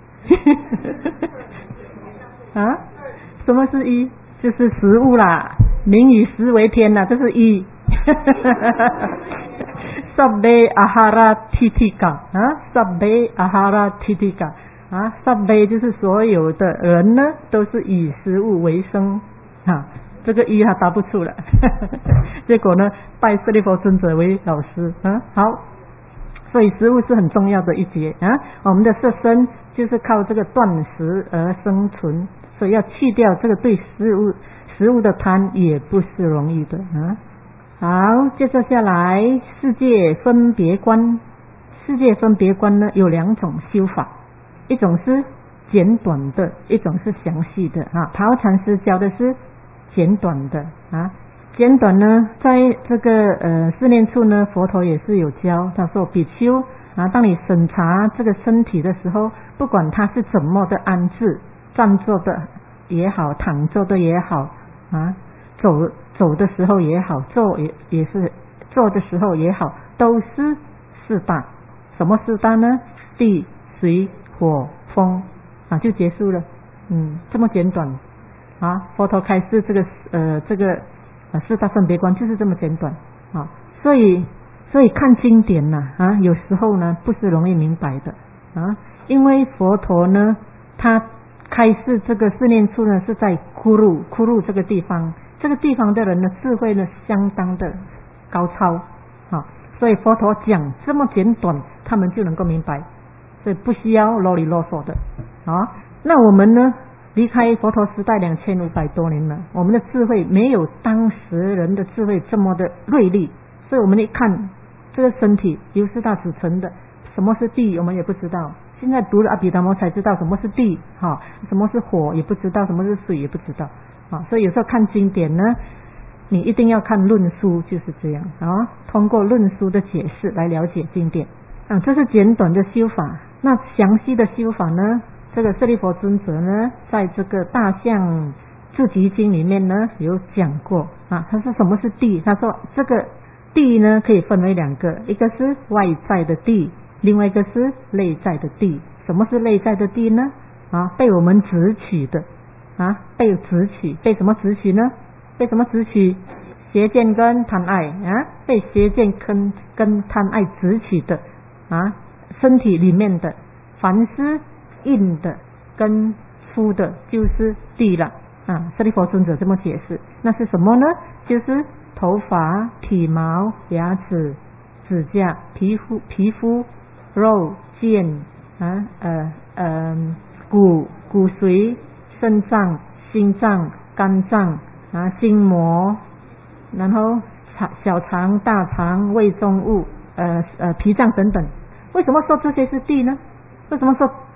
啊，什么是一？就是食物啦。民以食为天呐，这是一。Sabbe ahara titika 啊 ，Sabbe ahara titika 啊 ，Sabbe 就是所有的人呢都是以食物为生啊，这个一他答不出了。结果呢，拜舍利弗尊者为老师啊。好，所以食物是很重要的一节啊。我们的色身就是靠这个断食而生存，所以要去掉这个对食物的贪也不是容易的啊。好，接着下来世界分别观。世界分别观呢有2种修法，一种是简短的，一种是详细的啊。桃禅师教的是简短的啊。简短呢，在这个四念处呢，佛陀也是有教。他说比丘啊，当你审查这个身体的时候，不管它是怎么的安置，站坐的也好，躺坐的也好啊，走的时候也好，坐也是坐的时候也好，都是四大。什么四大呢？地水火风啊，就结束了。这么简短啊！佛陀开示这个四大分别观就是这么简短啊。所以看经典呐有时候呢不是容易明白的啊，因为佛陀呢他开示这个四念处呢是在库鲁这个地方。这个地方的人的智慧呢相当的高超啊，所以佛陀讲这么简短，他们就能够明白，所以不需要啰里啰嗦的啊。那我们呢离开佛陀时代2500多年了，我们的智慧没有当时人的智慧这么的锐利，所以我们一看这个身体由四大组成的，什么是地我们也不知道，现在读了阿毗达摩才知道什么是地什么是火也不知道，什么是水也不知道所以有时候看经典呢，你一定要看论书，就是这样通过论书的解释来了解经典这是简短的修法。那详细的修法呢，这个舍利弗尊者呢在这个大象注集经里面呢有讲过他说什么是地，他说这个地呢可以分为2个，一个是外在的地，另外一个是内在的地。什么是内在的地呢被我们执取的被执取，被什么执取呢？被什么执取？邪见跟贪爱被邪见跟贪爱执取的身体里面的凡是硬的跟粗的就是地了舍利弗尊者这么解释。那是什么呢？就是头发、体毛、牙齿、指甲、皮肤、肉、腱骨髓、肾脏、心脏、肝脏心膜，然后小肠、大肠、胃中物、脾脏等等。为什么说这些是地呢？为什么说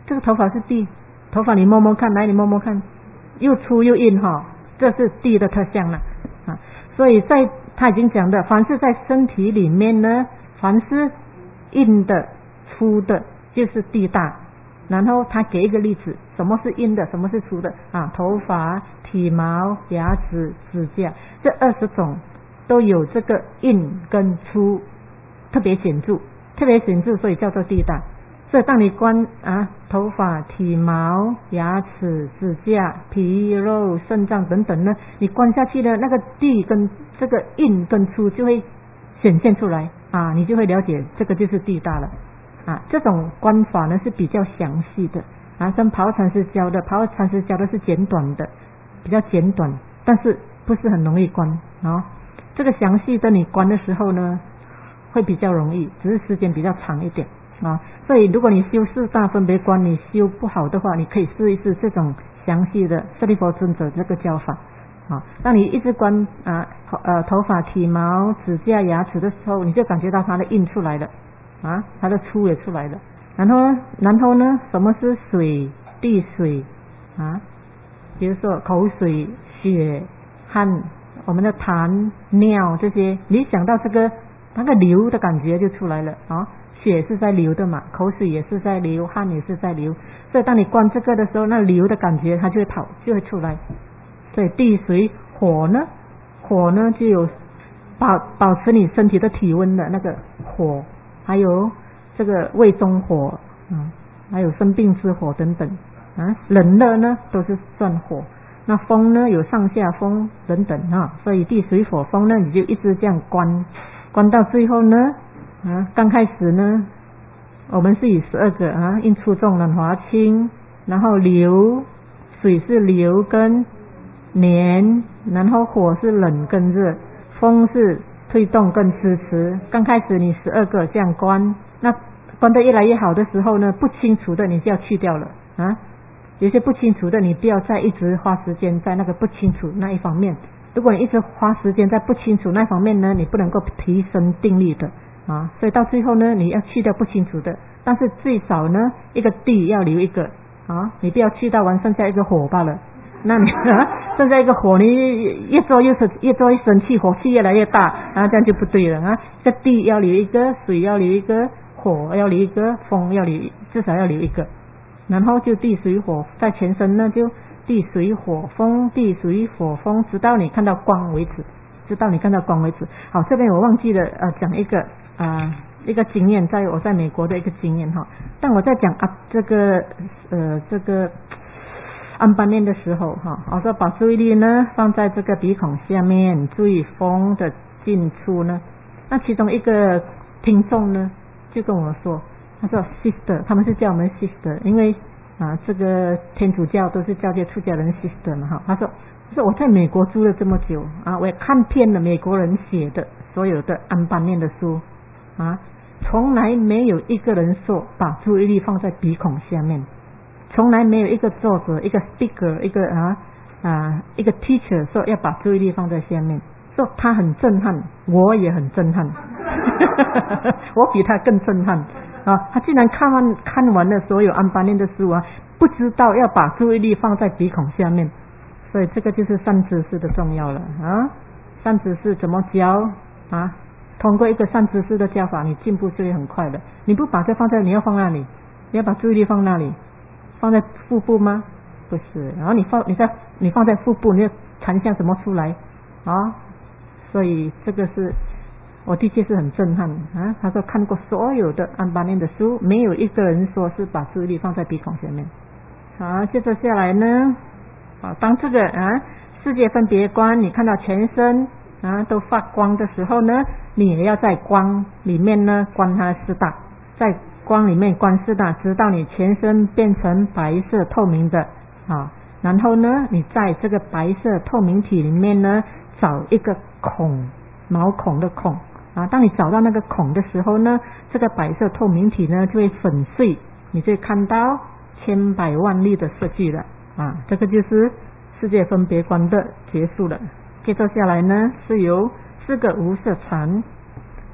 这个头发是地，头发你摸摸看，来你摸摸看，又粗又硬哈，这是地的特相了啊。所以在他已经讲的，凡是在身体里面呢，凡是硬的粗的就是地大。然后他给一个例子，什么是硬的，什么是粗的啊？头发、体毛、牙齿、指甲，这20种都有这个硬跟粗特别显著，所以叫做地大。所以当你观头发、体毛、牙齿、指甲、皮肉、肾脏等等呢，你观下去的那个地跟这个硬跟粗就会显现出来啊，你就会了解这个就是地大了啊。这种观法呢是比较详细的啊，跟跑禅师教的是简短的，比较简短，但是不是很容易观啊。这个详细的你观的时候呢会比较容易，只是时间比较长一点啊。所以如果你修四大分别观你修不好的话，你可以试一试这种详细的舍利弗尊者这个教法啊。当你一直观头发、体毛、指甲、牙齿的时候，你就感觉到它的印出来了啊，它的粗也出来了。然后呢，什么是水、地水啊？比如说口水、血、汗，我们的痰、尿这些，你想到这个那个流的感觉就出来了啊。血是在流的嘛，口水也是在流，汗也是在流，所以当你观这个的时候，那流的感觉它就会就会出来。所以地水火呢就有保持你身体的体温的那个火，还有这个胃中火还有生病之火等等啊。冷热呢都是算火。那风呢有上下风等等所以地水火风呢你就一直这样观到最后呢刚开始呢我们是以12个应粗重冷滑轻，然后流水是流跟黏，然后火是冷跟热，风是推动跟支持。刚开始你12个这样观，那观得越来越好的时候呢，不清楚的你就要去掉了有些不清楚的你不要再一直花时间在那个不清楚那一方面。如果你一直花时间在不清楚那方面呢，你不能够提升定力的所以到最后呢你要去掉不清楚的，但是最少呢一个地要留一个你不要去到完剩下一个火罢了。那你剩下一个火，你越做越生气，火气越来越大这样就不对了这地要留一个，水要留一个，火要留一个，风至少要留一个。然后就地水火，在全身呢就地水火风，地水火风，直到你看到光为止。好，这边我忘记了讲一个经验，我在美国的一个经验当我在讲这个安般念的时候我说把注意力呢放在这个鼻孔下面，注意风的进出呢。那其中一个听众呢就跟我说，他说 sister， 他们是叫我们 sister， 因为这个天主教都是叫这出家人 sister 嘛他说我在美国住了这么久我也看遍了美国人写的所有的安般念的书从来没有一个人说把注意力放在鼻孔下面，从来没有一个作者、一个 speaker、一个 teacher 说要把注意力放在下面。说他很震撼，我也很震撼我比他更震撼他竟然看完了所有安般念的书不知道要把注意力放在鼻孔下面。所以这个就是善知识的重要了善知识怎么教通过一个善知识的教法，你进步就会很快的。你不把这放在，你要放哪里？你要把注意力放哪里？放在腹部吗？不是。然后你放在腹部，你的禅相怎么出来所以这个是我的确是很震撼他说看过所有的安般念的书，没有一个人说是把注意力放在鼻孔下面。好，接着下来呢当这个世界分别观，你看到全身都发光的时候呢，你也要在光里面呢观它四大，在光里面观四大，直到你全身变成白色透明的然后呢你在这个白色透明体里面呢找一个孔，毛孔的孔当你找到那个孔的时候呢，这个白色透明体呢就会粉碎，你就会看到千百万粒的色聚了这个就是世界分别观的结束了。接着下来呢是由4个无色禅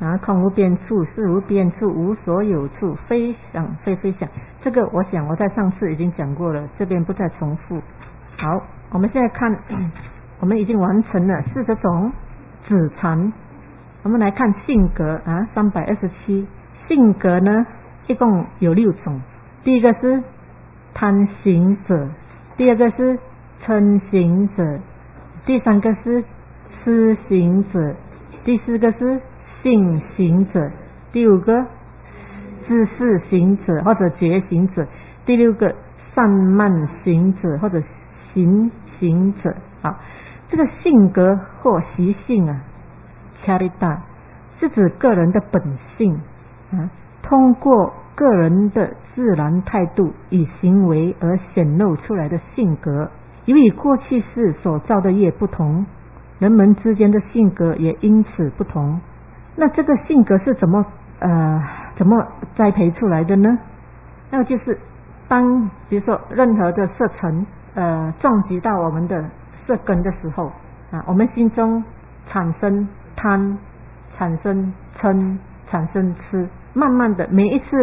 空无边处，事无边处，无所有处，非想非非想。这个我想我在上次已经讲过了，这边不再重复。好，我们现在看，我们已经完成了40种止禅。我们来看性格327，性格呢一共有6种。第一个是贪行者，第二个是嗔行者，第三个是痴行者，第四个是性行者，第5个知识行者或者觉行者，第6个散漫行者或者行行者。这个性格或习性charita 是指个人的本性通过个人的自然态度以行为而显露出来的性格。由于过去世所造的业不同，人们之间的性格也因此不同。那这个性格是怎么栽培出来的呢？那就是当比如说任何的色尘撞击到我们的色根的时候我们心中产生贪，产生嗔，产生痴，慢慢的每一次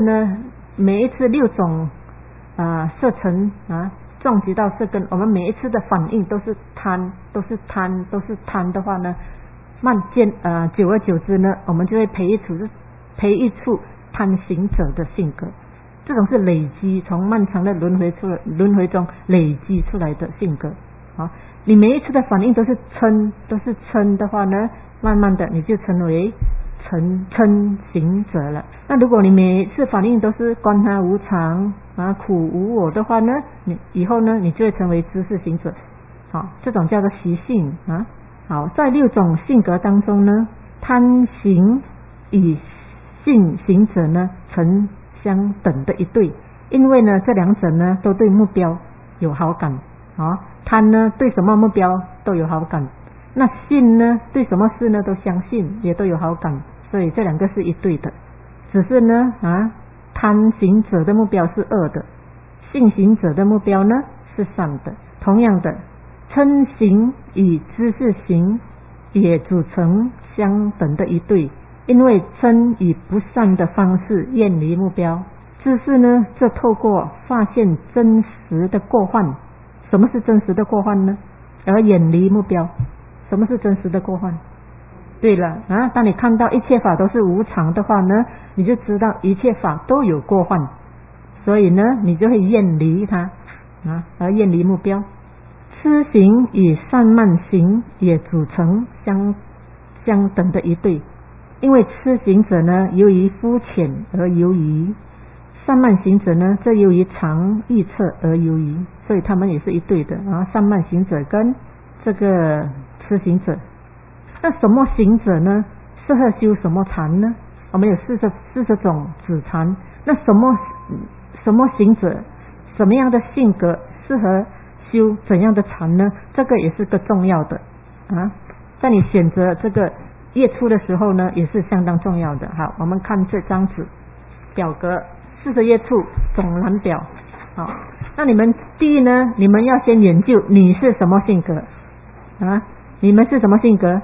6种色尘撞击到色根，我们每一次的反应都是贪的话呢，久而久之呢，我们就会培育出贪行者的性格。这种是累积，从漫长的轮回中累积出来的性格。你每一次的反应都是嗔的话呢，慢慢的你就成为嗔行者了。那如果你每一次反应都是观它无常苦无我的话呢，你以后呢你就会成为知识行者。这种叫做习性好，在6种性格当中呢，贪行与性行者呢成相等的一对，因为呢这两者呢都对目标有好感贪呢对什么目标都有好感，那性呢对什么事呢都相信，也都有好感，所以这两个是一对的。只是呢贪行者的目标是恶的，性行者的目标呢是善的。同样的，嗔行与知识行也组成相等的一对，因为嗔以不善的方式远离目标，知识呢则透过发现真实的过患。什么是真实的过患呢？而远离目标。什么是真实的过患？对了当你看到一切法都是无常的话呢，你就知道一切法都有过患，所以呢你就会远离它而远离目标。痴行与散漫行也组成相等的一对，因为痴行者呢由于肤浅而游移，散漫行者呢则由于常预测而游移，所以他们也是一对的散漫行者跟这个痴行者。那什么行者呢适合修什么禅呢？我们有40种止禅。那什么行者，什么样的性格适合修怎样的禅呢？这个也是个重要的在你选择这个业处的时候呢也是相当重要的。好，我们看这张纸表格，40业处总览表。好，那你们第一呢，你们要先研究你是什么性格你们是什么性格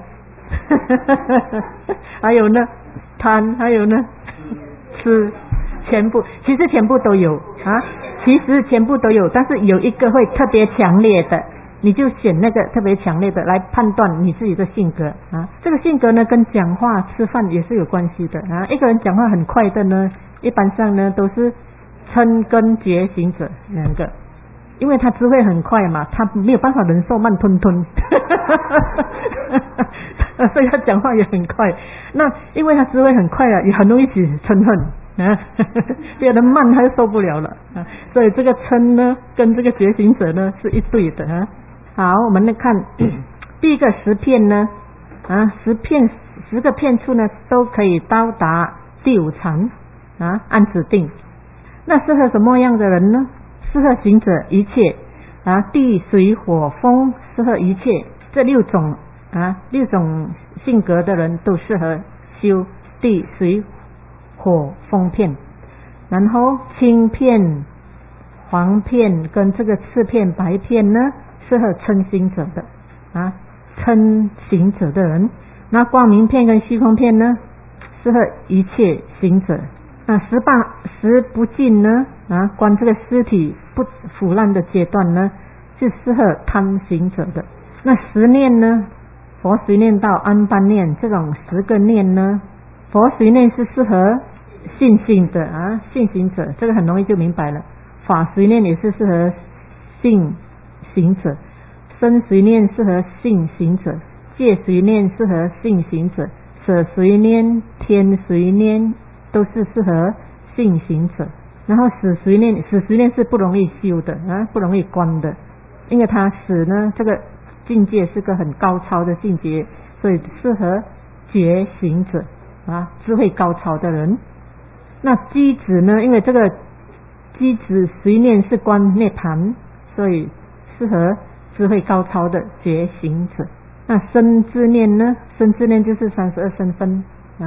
还有呢贪，还有呢吃，其实全部都有其实全部都有，但是有一个会特别强烈的，你就选那个特别强烈的来判断你自己的性格这个性格呢跟讲话吃饭也是有关系的一个人讲话很快的呢，一般上呢都是嗔跟觉行者两个，因为他智慧很快嘛，他没有办法忍受慢吞吞所以他讲话也很快。那因为他智慧很快也很容易起嗔恨别人慢他就受不了了所以这个嗔呢跟这个觉行者呢是一对的好，我们来看第一个10片呢10个片处呢都可以到达第5禅按指定。那适合什么样的人呢？适合行者一切地水火风，适合一切这6种性格的人都适合修地水火风片。然后青片、黄片跟这个赤片、白片呢适合嗔行者的嗔行者的人。那光明片跟虚空片呢适合一切行者。那十不净呢观这个尸体不腐烂的阶段呢，是适合贪行者的。那十念呢，佛随念到安般念这种10个念呢，佛随念是适合信行的信行者，这个很容易就明白了。法随念也是适合信行者，身随念适合信行者，戒随念适合信行者，舍随念、天随念都是适合信行者。然后死随念是不容易修的不容易观的，因为他死呢这个境界是个很高超的境界，所以适合觉行者智慧高超的人。那机子呢，因为这个机子随念是观涅槃，所以适合智慧高超的觉行者。那身自念呢，身自念就是32身分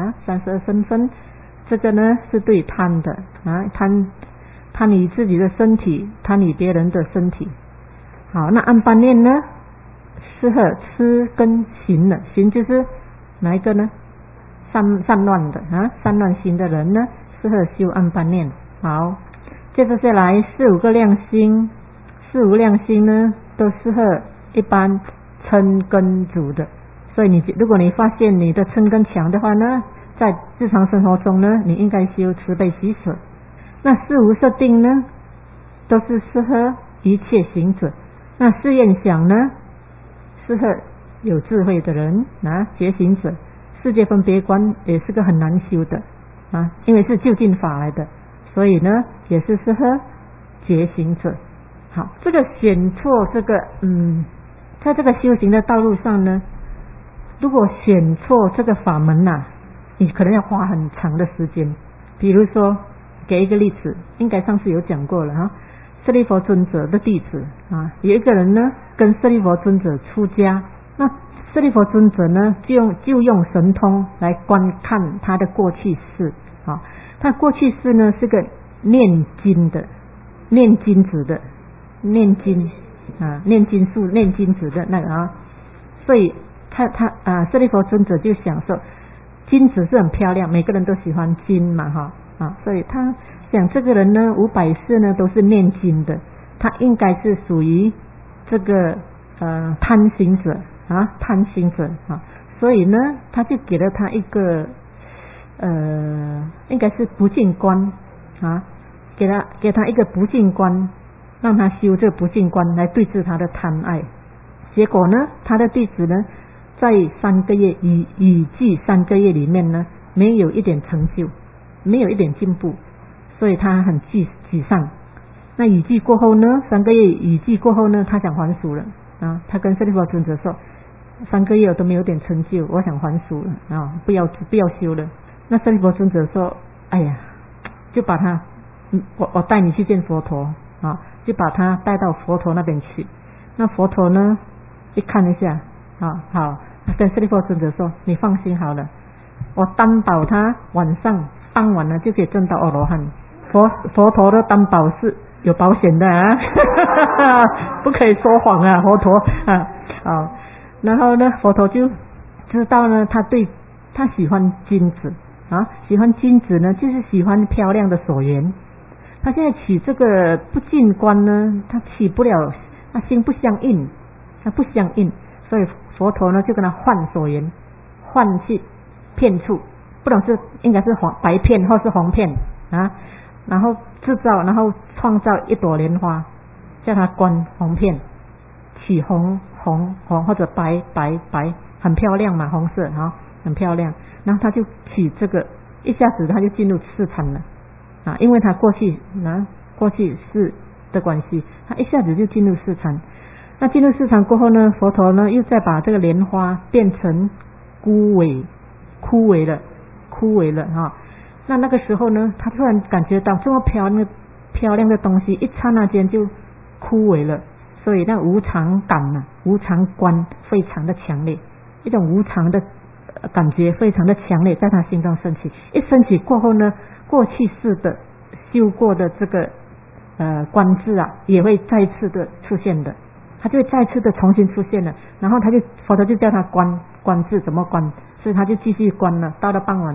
32身分，这个呢是对贪的贪你自己的身体，贪你别人的身体。好，那安般念呢适合痴跟行的，行就是哪一个呢？散乱的散乱心的人呢适合修安般念。好，接着下来4、5个量心，4、5量心呢都适合一般嗔根足的。所以如果你发现你的嗔根强的话呢，在日常生活中呢，你应该修慈悲喜舍。那4、5设定呢都是适合一切行者。那4愿想呢适合有智慧的人觉行者。世界分别观也是个很难修的因为是究竟法来的，所以呢也是适合觉行者。好，这个选错这个在这个修行的道路上呢，如果选错这个法门你可能要花很长的时间。比如说给一个例子，应该上次有讲过了舍利弗尊者的弟子有一个人呢跟舍利弗尊者出家，那舍利弗尊者呢就用神通来观看他的过去世他过去世呢是个念经的，念经子的，念经念经术念经子的那个所以他舍利弗尊者就想说金子是很漂亮，每个人都喜欢金嘛所以他想这个人呢500世呢都是念经的，他应该是属于这个贪行者贪行者所以呢他就给了他一个应该是不净观给他一个不净观，让他修这个不净观来对治他的贪爱。结果呢他的弟子呢在3个月雨季3个月里面呢没有一点成就，没有一点进步，所以他很沮丧。那雨季过后呢3个月雨季过后呢他想还俗了他跟舍利弗尊者说3个月我都没有点成就，我想还俗了不要修了。那舍利弗尊者说哎呀，就把他我带你去见佛陀就把他带到佛陀那边去。那佛陀呢一看一下好，跟舍利弗尊者说你放心好了，我担保他傍晚呢就可以证到阿罗汉。佛陀的担保是有保险的不可以说谎佛陀然后呢佛陀就知道呢他喜欢金子喜欢金子呢就是喜欢漂亮的所缘。他现在取这个不净观呢他取不了，他心不相应，所以佛陀呢就跟他换所缘，换去片处，不懂是应该是白片或是红片然后然后创造一朵莲花，叫他观红片，起红或者白很漂亮嘛，红色很漂亮。然后他就取这个，一下子他就进入四禅了因为他过去世的关系，他一下子就进入四禅。那进入四禅过后呢，佛陀呢又再把这个莲花变成枯萎了那个时候呢，他突然感觉到这么漂亮的东西一刹那间就枯萎了，所以那无常感无常观非常的强烈，一种无常的感觉非常的强烈在他心中升起。一升起过后呢，过去世的修过的这个观智也会再次的出现的，他就会再次的重新出现了。然后佛陀就叫他观智怎么观，所以他就继续观了。到了傍晚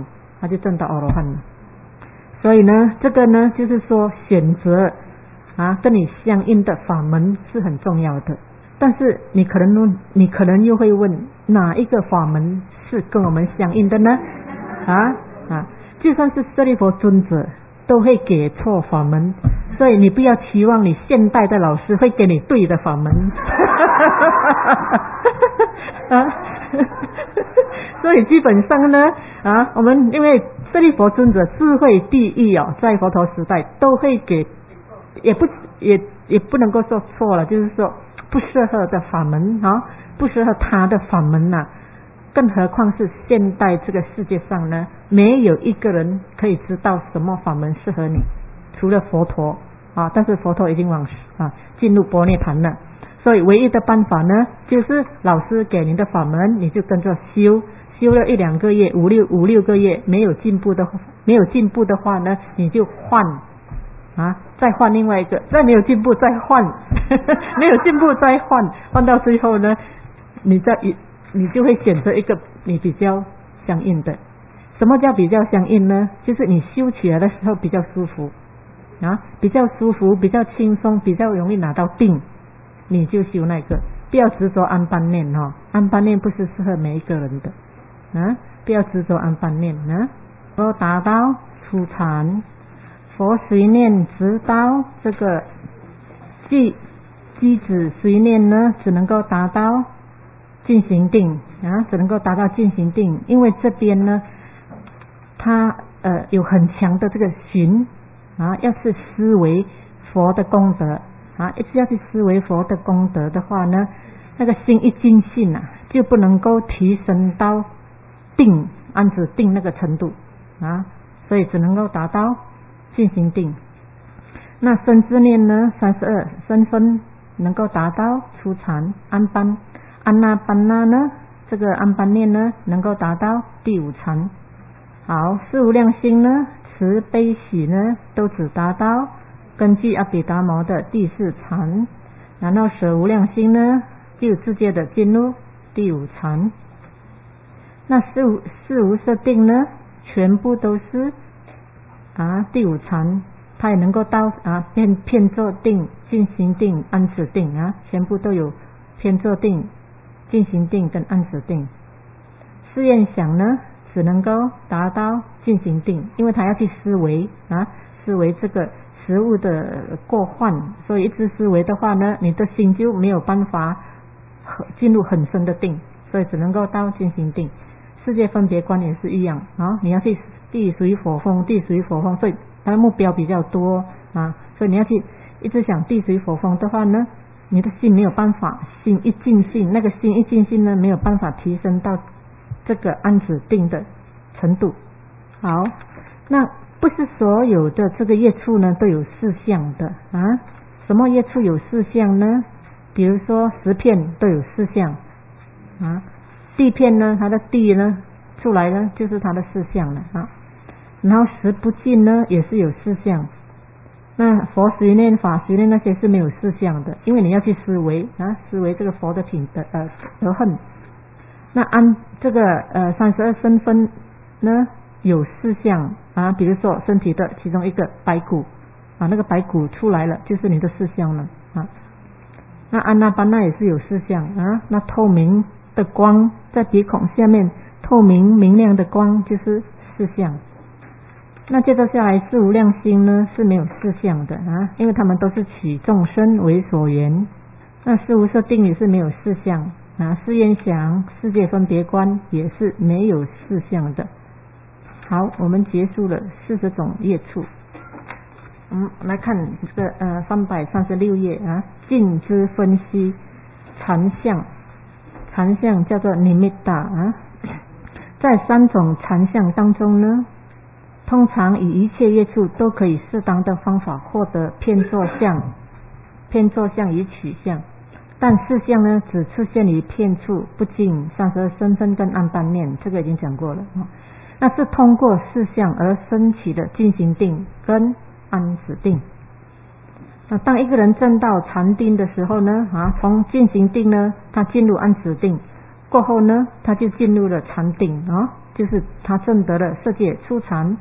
他就证到阿罗汉了。所以呢，这个呢就是说选择跟你相应的法门是很重要的。但是你可能又会问，哪一个法门是跟我们相应的呢？就算是舍利弗尊者都会给错法门，所以你不要期望你现代的老师会给你对的法门。所以基本上呢，我们因为舍利弗尊者智慧第一在佛陀时代都会给，也不能够说错了，就是说不适合的法门不适合他的法门更何况是现代这个世界上呢，没有一个人可以知道什么法门适合你，除了佛陀但是佛陀已经进入般涅槃了，所以唯一的办法呢，就是老师给您的法门，你就跟着修了1、2个月、5、6个月，没有进步的话呢，你就换再换另外一个，再没有进步再换没有进步再换到最后呢，你就会选择一个你比较相应的。什么叫比较相应呢？就是你修起来的时候比较舒服比较舒服，比较轻松，比较容易拿到定，你就修那个。不要执着安般念安般念不是适合每一个人的不要执着安般念都达到初禅。佛随念直到这个机子随念呢，只能够达到进行定只能够达到进行定。因为这边呢它有很强的这个寻要是思维佛的功德一直要去思维佛的功德的话呢，那个心一尽性就不能够提升到定安止定那个程度所以只能够达到进行定。那身之念呢32身分能够达到初禅。安那般那呢，这个安般念呢能够达到第5禅。好，四无量心呢，慈悲喜呢都只达到根据阿毗达摩的第4禅。然后舍无量心呢就直接的进入第5禅。那四无色定呢全部都是第5禅，它也能够到偏坐定、进行定、安止定全部都有偏坐定、进行定跟安止定。思愿想呢只能够达到进行定，因为它要去思维思维这个食物的过患，所以一直思维的话呢，你的心就没有办法进入很深的定，所以只能够到进行定。世界分别观也是一样你要去地水火风，所以它的目标比较多所以你要去一直想地水火风的话呢，你的心没有办法，心一尽性呢没有办法提升到这个安止定的程度。好，那不是所有的这个业处呢都有4相的什么业处有4相呢？比如说10片都有4相地片呢，它的地呢出来呢就是它的4相了然后10不净呢也是有4相。那佛随念、法随念那些是没有4相的，因为你要去思维思维这个佛的品德德行。那按这个32身分呢有4相比如说身体的其中一个白骨那个白骨出来了就是你的4相了那安那般那也是有4相那透明的光在鼻孔下面，透明明亮的光就是4相。那接着下来四无量心呢是没有4相的因为他们都是取众生为所缘。那四无色定也是没有4相四愿想、世界分别观也是没有4相的。好，我们结束了40种业处。来看这个336页尽知分析禅相叫做尼密达在3种禅相当中呢，通常以一切业处都可以适当的方法获得偏坐相与取相，但4相呢只出现于片处不净32身分跟安般念，这个已经讲过了那是通过4相而升起的进行定跟安止定。那当一个人证到禅定的时候呢从进行定呢他进入安止定过后呢他就进入了禅定就是他证得了色界初禅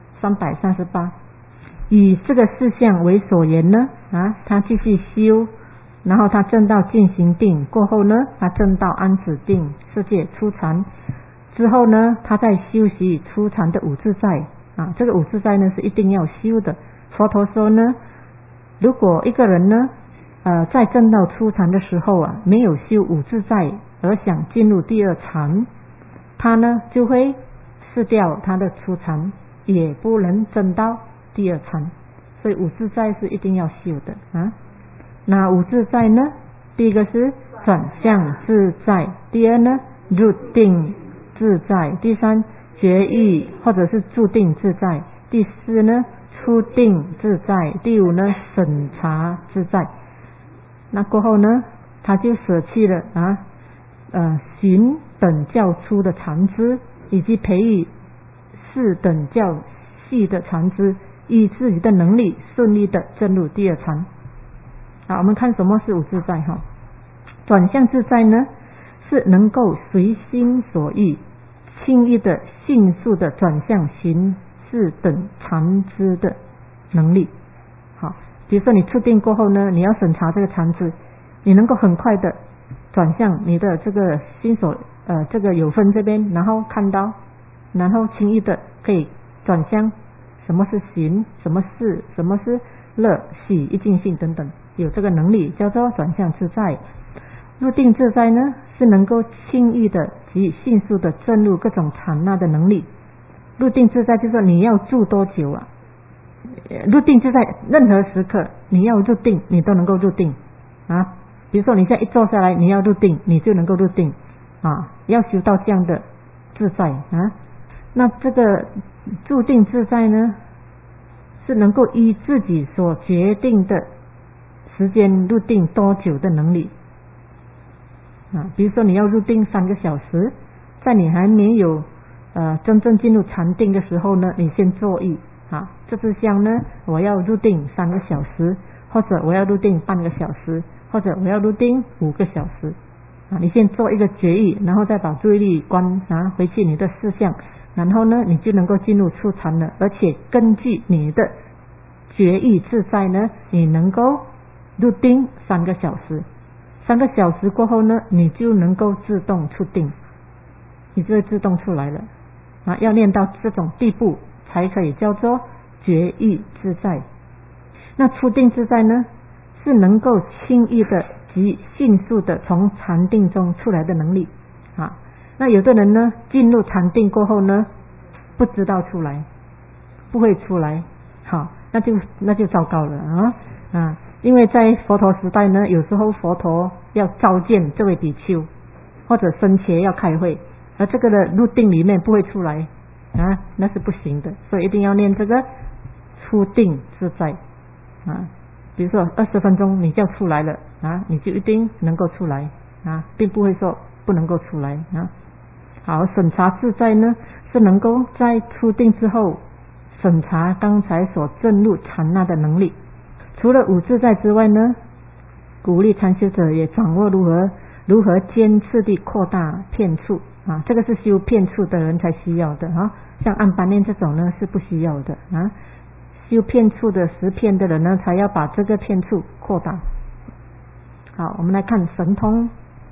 338。以这个事项为所缘呢，他继续修，然后他证到净行定过后呢，他证到安止定色界初禅之后呢，他再修习初禅的五自在这个五自在呢是一定要修的。佛陀说呢，如果一个人呢在证到初禅的时候没有修五自在而想进入第二禅，他呢就会失掉他的初禅，也不能证到第二禅。所以五自在是一定要修的那五自在呢，第一个是转向自在，第二呢入定自在，第三决意或者是注定自在，第四呢出定自在，第五呢审查自在。那过后呢，他就舍弃了寻等较粗的禅支，以及培育四等较细的禅支，以自己的能力顺利的证入第二禅。好，我们看什么是五自在转向自在呢，是能够随心所欲轻易的迅速的转向行四等禅支的能力。好，比如说你出定过后呢，你要审查这个禅支，你能够很快的转向你的这个心所这个有分这边，然后看到，然后轻易的可以转向什么是行，什么是乐喜一净性等等，有这个能力叫做转向自在。入定自在呢，是能够轻易的及迅速的证入各种禅那的能力。入定自在就是说你要住多久入定自在任何时刻你要入定你都能够入定比如说你现在一坐下来你要入定你就能够入定要修到这样的自在那这个住定自在呢，是能够依自己所决定的时间入定多久的能力比如说你要入定3个小时，在你还没有真正进入禅定的时候呢，你先坐意这支香呢我要入定3个小时，或者我要入定半个小时，或者我要入定5个小时你先做一个决议，然后再把注意力关回去你的事项，然后呢你就能够进入初禅了。而且根据你的决议自在呢，你能够入定3个小时，3个小时过后呢，你就能够自动出定，你就会自动出来了要练到这种地步才可以叫做决意自在。那出定自在呢，是能够轻易的及迅速的从禅定中出来的能力那有的人呢进入禅定过后呢，不知道出来，不会出来那就糟糕了因为在佛陀时代呢，有时候佛陀要召见这位比丘，或者僧伽要开会，而这个的入定里面不会出来那是不行的。所以一定要念这个出定自在比如说20分钟你就出来了你就一定能够出来并不会说不能够出来好，审查自在呢，是能够在出定之后审查刚才所证入禅那的能力。除了五自在之外呢，鼓励参修者也掌握如何坚持地扩大片处这个是修片处的人才需要的像按般念这种呢是不需要的修片处的10片的人呢，才要把这个片处扩大。好，我们来看神通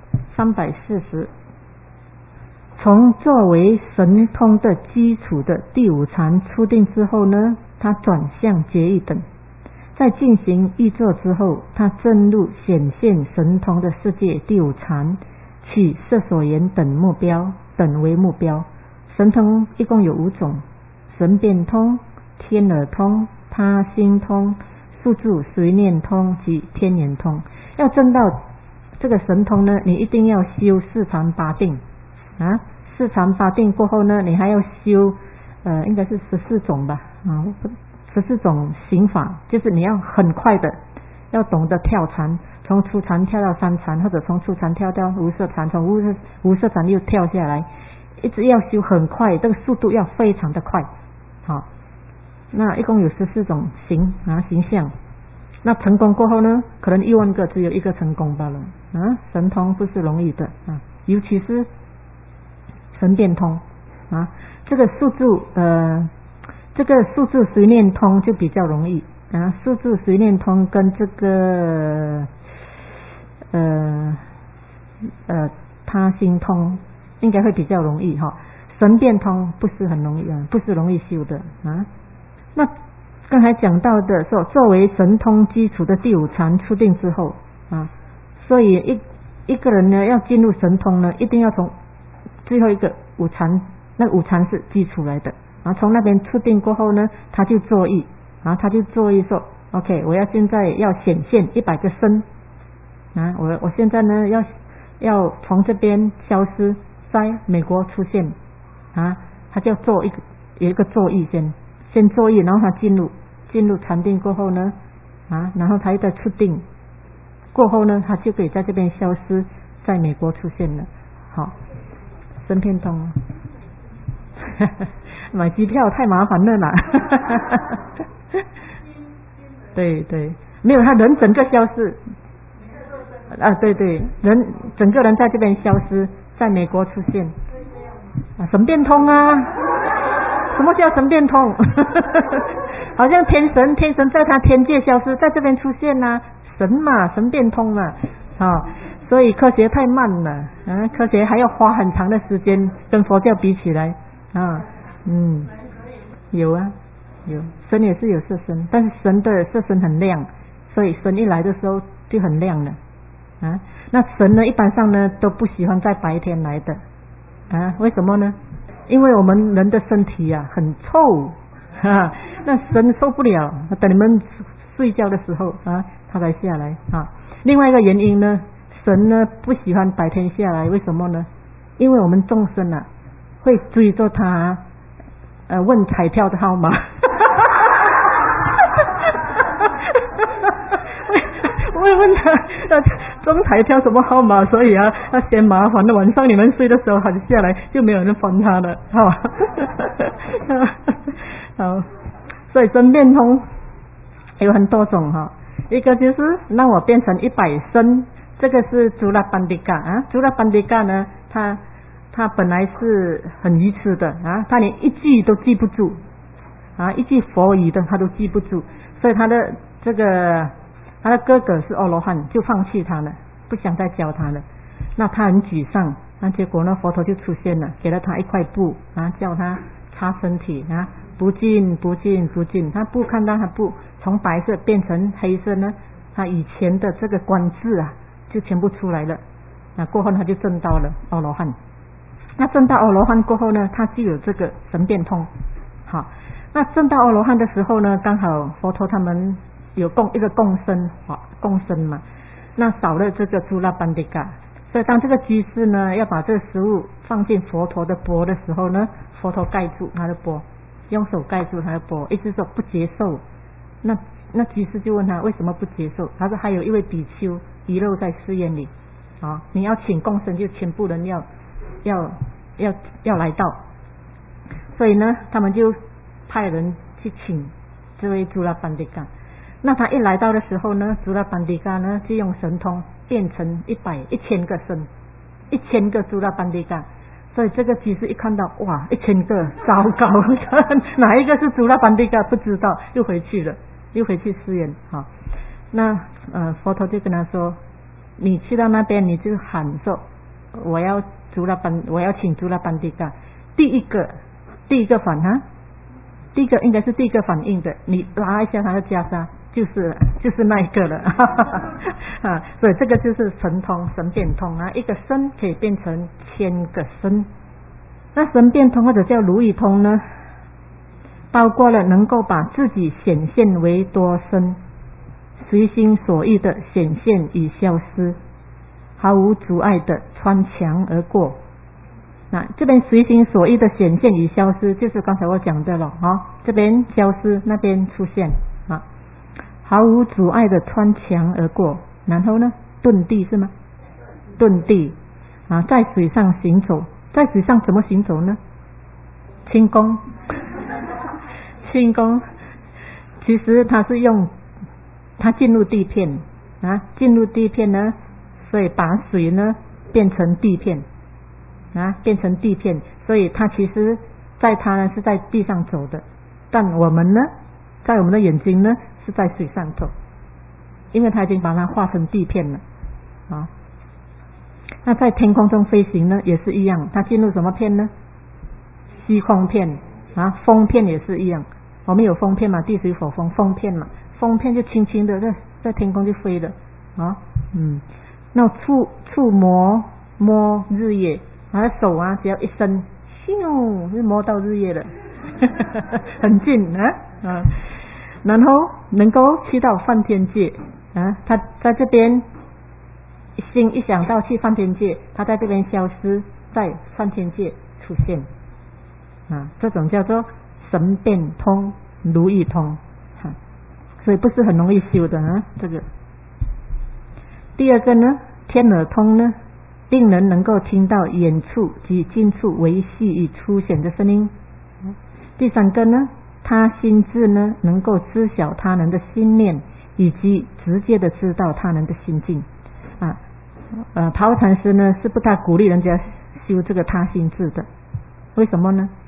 340。从作为神通的基础的第5禅出定之后呢，他转向决意等，在进行预作之后，他证入显现神通的世界第5禅，取色所缘等为目标。神通一共有5种：神变通、天耳通、他心通、宿住随念通及天眼通。要证到这个神通呢，你一定要修4禅8定4禅8定过后呢，你还要修应该是14种吧14种行法，就是你要很快的要懂得跳禅，从初禅跳到3禅，或者从初禅跳到无色禅，从无色禅又跳下来，一直要修很快，这个速度要非常的快那一共有14种形象。那成功过后呢，可能1万个只有1个成功罢了神通不是容易的尤其是神变通啊。这个数字随念通就比较容易啊，数字随念通跟这个他心通应该会比较容易哈。神变通不是很容易啊，不是容易修的啊。那刚才讲到的说，作为神通基础的第五禅出定之后啊，所以一个人呢要进入神通呢，一定要从最后一个五禅，那五禅是基础来的啊。从那边出定过后呢，他就作意啊，他就作意说 ，OK， 我要现在要显现100个身啊，我现在呢要从这边消失，在美国出现啊，他就有一个作意先作意，然后他进入禅定过后呢啊，然后他又再出定过后呢，他就可以在这边消失，在美国出现了。好，神变通买机票太麻烦了啦对对，没有，他人整个消失啊，对对，整个人在这边消失，在美国出现啊，神变通啊。什么叫神变通好像天神在他天界消失，在这边出现啊，神嘛，神变通嘛啊，所以科学太慢了啊，科学还要花很长的时间，跟佛教比起来啊，有啊有，神也是有色身，但是神的色身很亮，所以神一来的时候就很亮了啊。那神呢，一般上呢都不喜欢在白天来的啊，为什么呢？因为我们人的身体啊很臭那神受不了，等你们睡觉的时候啊，他才下来啊。另外一个原因呢，神呢不喜欢白天下来，为什么呢？因为我们众生啊会追着他问彩票的号码会问他中彩票什么号码，所以啊他嫌麻烦的，晚上你们睡的时候他就下来，就没有人烦他了好，所以神变通有很多种哈，一个就是让我变成100身，这个是朱拉班迪嘎啊。朱拉班迪嘎呢，他本来是很愚痴的啊，他连一句都记不住啊，一句佛语的他都记不住，所以他的哥哥是阿罗汉，就放弃他了，不想再教他了。那他很沮丧，那结果呢，佛陀就出现了，给了他一块布啊，叫他擦身体啊，不净，他布看到他布从白色变成黑色呢，他以前的这个观字啊就全部出来了。那过后他就证到了阿罗汉。那证到阿罗汉过后呢，他就有这个神变通。好，那证到阿罗汉的时候呢，刚好佛陀他们有一个共生嘛，那少了这个朱拉班迪嘎，所以当这个居士呢要把这个食物放进佛陀的钵的时候呢，佛陀盖住他的钵，用手盖住他的钵，一直说不接受。那居士就问他为什么不接受，他说还有一位比丘遗漏在寺院里啊，你要请共生，就全部人要来到，所以呢他们就派人去请这位朱拉班迪嘎。那他一来到的时候呢，朱拉班迪嘎呢就用神通变成1000个身，1000个朱拉班迪嘎。所以这个居士一看到哇，1000个，糟糕哪一个是朱拉班迪嘎不知道，又回去寺院啊。那佛陀就跟他说，你去到那边你就喊说我要请朱拉班迪嘎。第一个反啊，第一个应该是第一个反应的，你拉一下他的袈裟，就是那一个了啊，所以这个就是神通，神变通啊，一个身可以变成1000个身。那神变通或者叫如意通呢，包括了能够把自己显现为多身，随心所欲的显现与消失，毫无阻碍的穿墙而过。那这边随心所欲的显现与消失，就是刚才我讲的了啊，这边消失，那边出现啊，毫无阻碍的穿墙而过。然后呢，遁地是吗？遁地啊，在水上行走，在水上怎么行走呢？轻功其实他是他进入地片啊，进入地片呢，所以把水呢变成地片变成地片，所以它其实在它呢是在地上走的，但我们呢在我们的眼睛呢是在水上走，因为它已经把它化成地片了啊。那在天空中飞行呢也是一样，它进入什么片呢？虚空片风片也是一样，我们有风片嘛，地水火风，风片嘛，风片就轻轻的在天空就飞了那触摸日月，手只要一伸，咻就摸到日月了很近然后能够去到梵天界他在这边心一想到去梵天界，他在这边消失，在梵天界出现这种叫做神变通、如意通所以不是很容易修的这个。第二个呢，天耳通呢，令人能够听到远处及近处微细与粗显的声音。第三个呢，他心智呢能够知晓他人的心念，以及直接的知道他人的心境帕繃禅师呢是不大鼓励人家修这个他心智的，为什么呢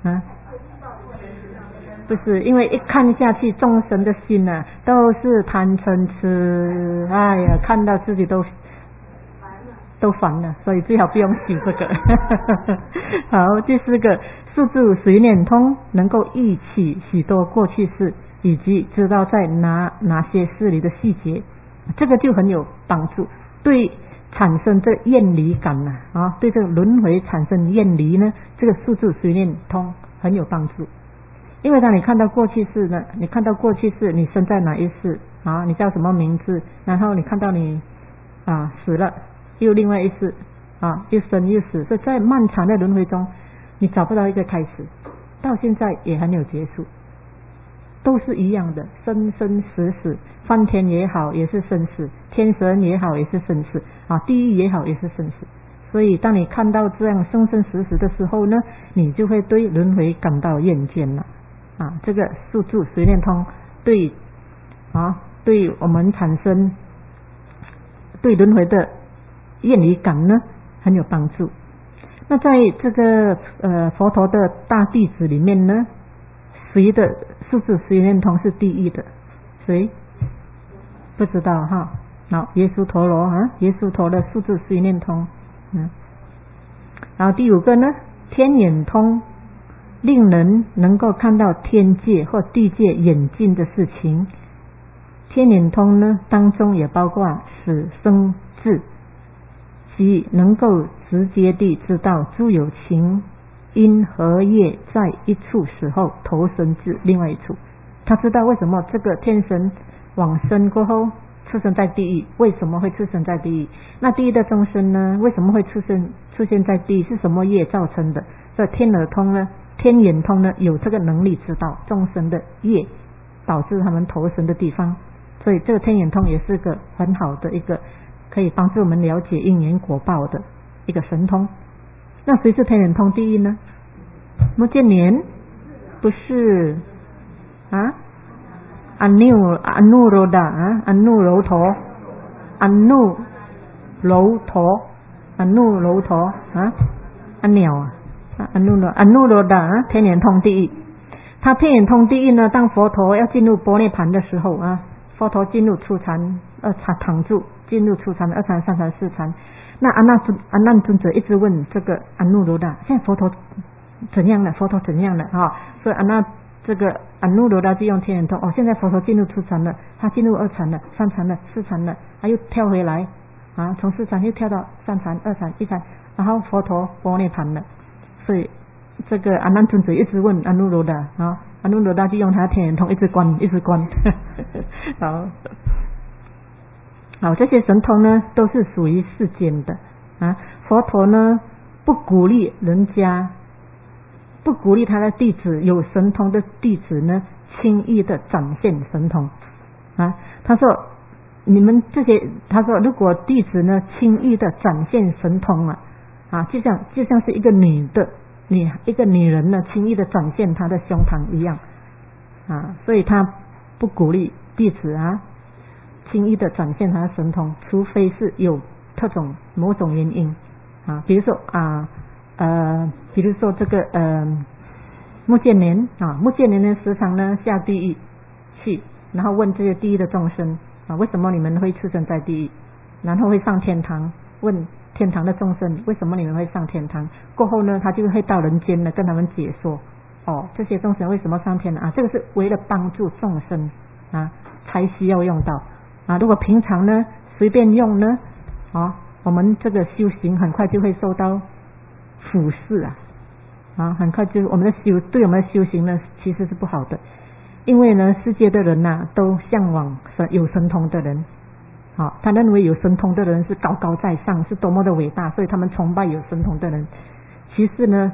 不是，因为一看下去众生的心都是贪嗔痴，看到自己都烦了，所以最好不用修这个好，第四个，数住随念通，能够忆起许多过去事，以及知道在哪些事里的细节，这个就很有帮助，对产生这厌离感对这个轮回产生厌离呢，这个数住随念通很有帮助。因为当你看到过去式呢，你看到过去式你生在哪一世你叫什么名字，然后你看到你死了又另外一世又生又死，所以在漫长的轮回中你找不到一个开始，到现在也还没有结束，都是一样的，生生死死，梵天也好也是生死，天神也好也是生死地狱也好也是生死。所以当你看到这样生生死死的时候呢，你就会对轮回感到厌倦了这个数住随念通对我们产生对轮回的厌离感呢很有帮助。那在这个佛陀的大弟子里面呢，谁的数住随念通是第一的？谁不知道耶稣陀罗耶稣陀的数住随念通然后第五个呢，天眼通，令人能够看到天界或地界远近的事情。天眼通呢当中也包括死生智，即能够直接地知道诸有情因何业在一处时候投生至另外一处。他知道为什么这个天神往生过后出生在地狱，为什么会出生在地狱，那地狱的众生呢为什么会出现在地狱，是什么业造成的。所以天耳通呢，天眼通呢有这个能力知道众生的业导致他们投生的地方，所以这个天眼通也是个很好的一个可以帮助我们了解因缘果报的一个神通。那谁是天眼通第一呢？目犍连不是阿耨罗达阿耨罗陀阿耨罗陀阿耨罗陀阿鸟阿耨罗达天眼通第一。他天眼通第一呢，当佛陀要进入般涅盘的时候佛陀进入初禅二禅躺住，进入初禅二禅三禅四禅，那阿难尊者一直问这个阿耨罗达，现在佛陀怎样了？佛陀怎样了所以这个阿耨罗达就用天眼通现在佛陀进入初禅了，他进入二禅了，三禅了，四禅了，他又跳回来从四禅又跳到三禅二禅一禅，然后佛陀般涅盘了。所以这个阿难尊者一直问阿耨罗达阿耨罗达就用他天眼通一直关好，这些神通呢都是属于世间的佛陀呢不鼓励他的弟子，有神通的弟子呢轻易的展现神通他说如果弟子呢轻易的展现神通就像是一个女人呢轻易的展现她的胸膛一样所以他不鼓励弟子轻易的展现他的神通，除非是有某种原因比如说比如说这个目犍连啊，目犍连呢时常呢下地狱去，然后问这些地狱的众生啊，为什么你们会出生在地狱，然后会上天堂，问天堂的众生为什么你们会上天堂，过后呢他就会到人间呢跟他们解说这些众生为什么上天啊，这个是为了帮助众生啊才需要用到啊，如果平常呢随便用呢我们这个修行很快就会受到腐蚀很快就我们的对我们的修行呢其实是不好的，因为呢世界的人都向往有神通的人他认为有神通的人是高高在上，是多么的伟大，所以他们崇拜有神通的人。其实呢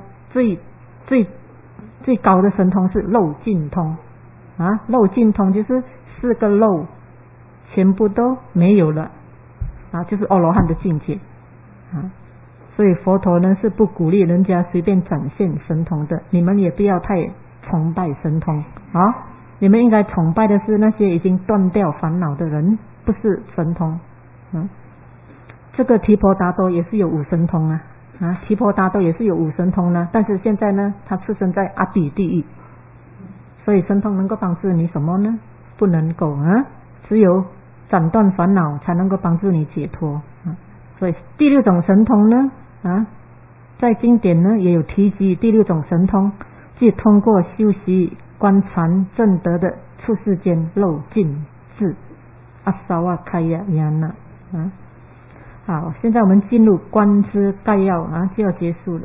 最高的神通是漏尽通漏尽通就是4个漏全部都没有了就是阿罗汉的境界所以佛陀呢是不鼓励人家随便展现神通的，你们也不要太崇拜神通你们应该崇拜的是那些已经断掉烦恼的人，不是神通这个提婆达多也是有5神通提婆达多也是有5神通呢，但是现在呢他出生在阿鼻地狱，所以神通能够帮助你什么呢？不能够只有斩断烦恼才能够帮助你解脱所以第6种神通呢在经典呢也有提及，第6种神通即通过修习观禅证得的出世间漏尽智阿萨瓦开亚亚那好，现在我们进入观之概要就要结束了。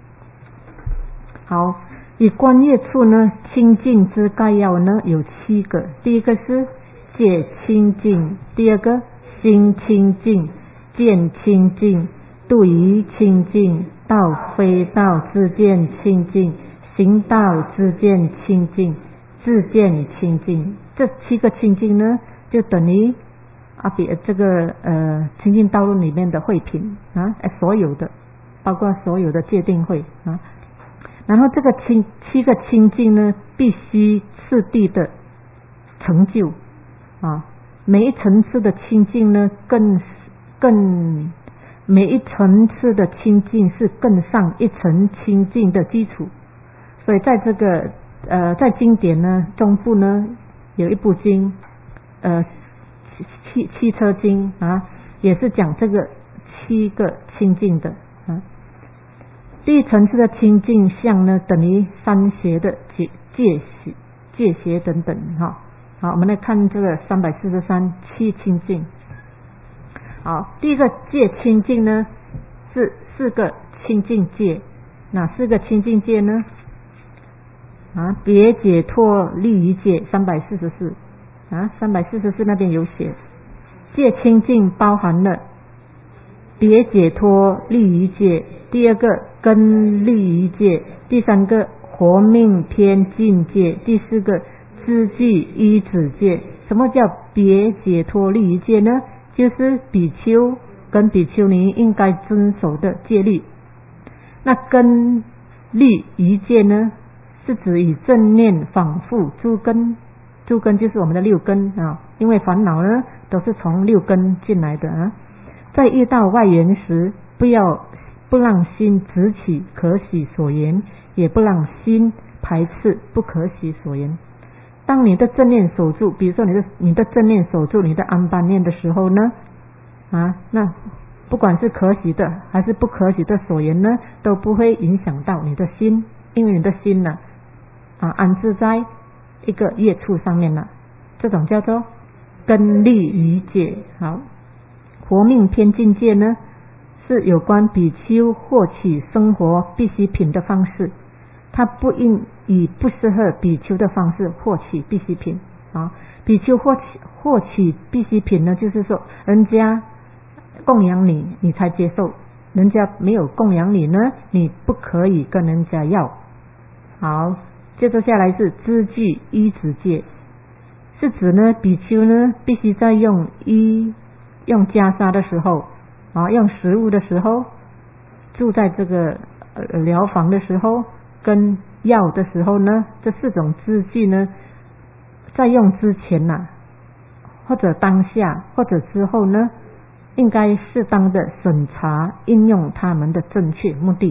好，以观业处呢清净之概要呢有7个，第一个是戒清净，第二个心清净，见清净，度疑清净，道非道之见清净，行道之见清净，自见清净。这7个清净呢就等于这个清净道路里面的慧品所有的包括所有的戒定慧然后这个7个清净呢必须次第的成就每一层次的清净呢每一层次的清净是更上一层清净的基础。所以在这个在经典呢中部呢有一部经汽车经也是讲这个7个清净的第一层次的清净相呢等于3邪的戒邪等等好，我们来看这个343七清净。好，第一个戒清净呢是4个清净戒，哪4个清净戒呢别解脱利益戒344 344那边有写，戒清净包含了别解脱利益戒，第2个根利益戒，第3个活命偏净戒，第4个知具依止戒。什么叫别解脱利益戒呢？就是比丘跟比丘尼应该遵守的戒律。那根利益戒呢是指以正念反复诸根就是我们的6根因为烦恼呢都是从6根进来的在遇到外缘时不让心执起可喜所言，也不让心排斥不可喜所言。当你的正念守住，比如说你的正念守住你的安般念的时候呢那不管是可喜的还是不可喜的所言呢都不会影响到你的心，因为你的心呢安置在一个业处上面了，这种叫做根利益戒。好，活命偏净戒呢是有关比丘获取生活必需品的方式，他不应以不适合比丘的方式获取必需品比丘获取必需品呢就是说人家供养你才接受，人家没有供养你呢你不可以跟人家要。好，接着下来是知具依止戒，是指呢比丘呢必须在用袈裟的时候用食物的时候，住在这个疗房的时候，跟药的时候呢，这4种知具呢在用之前或者当下或者之后呢应该适当的审查应用它们的正确目的。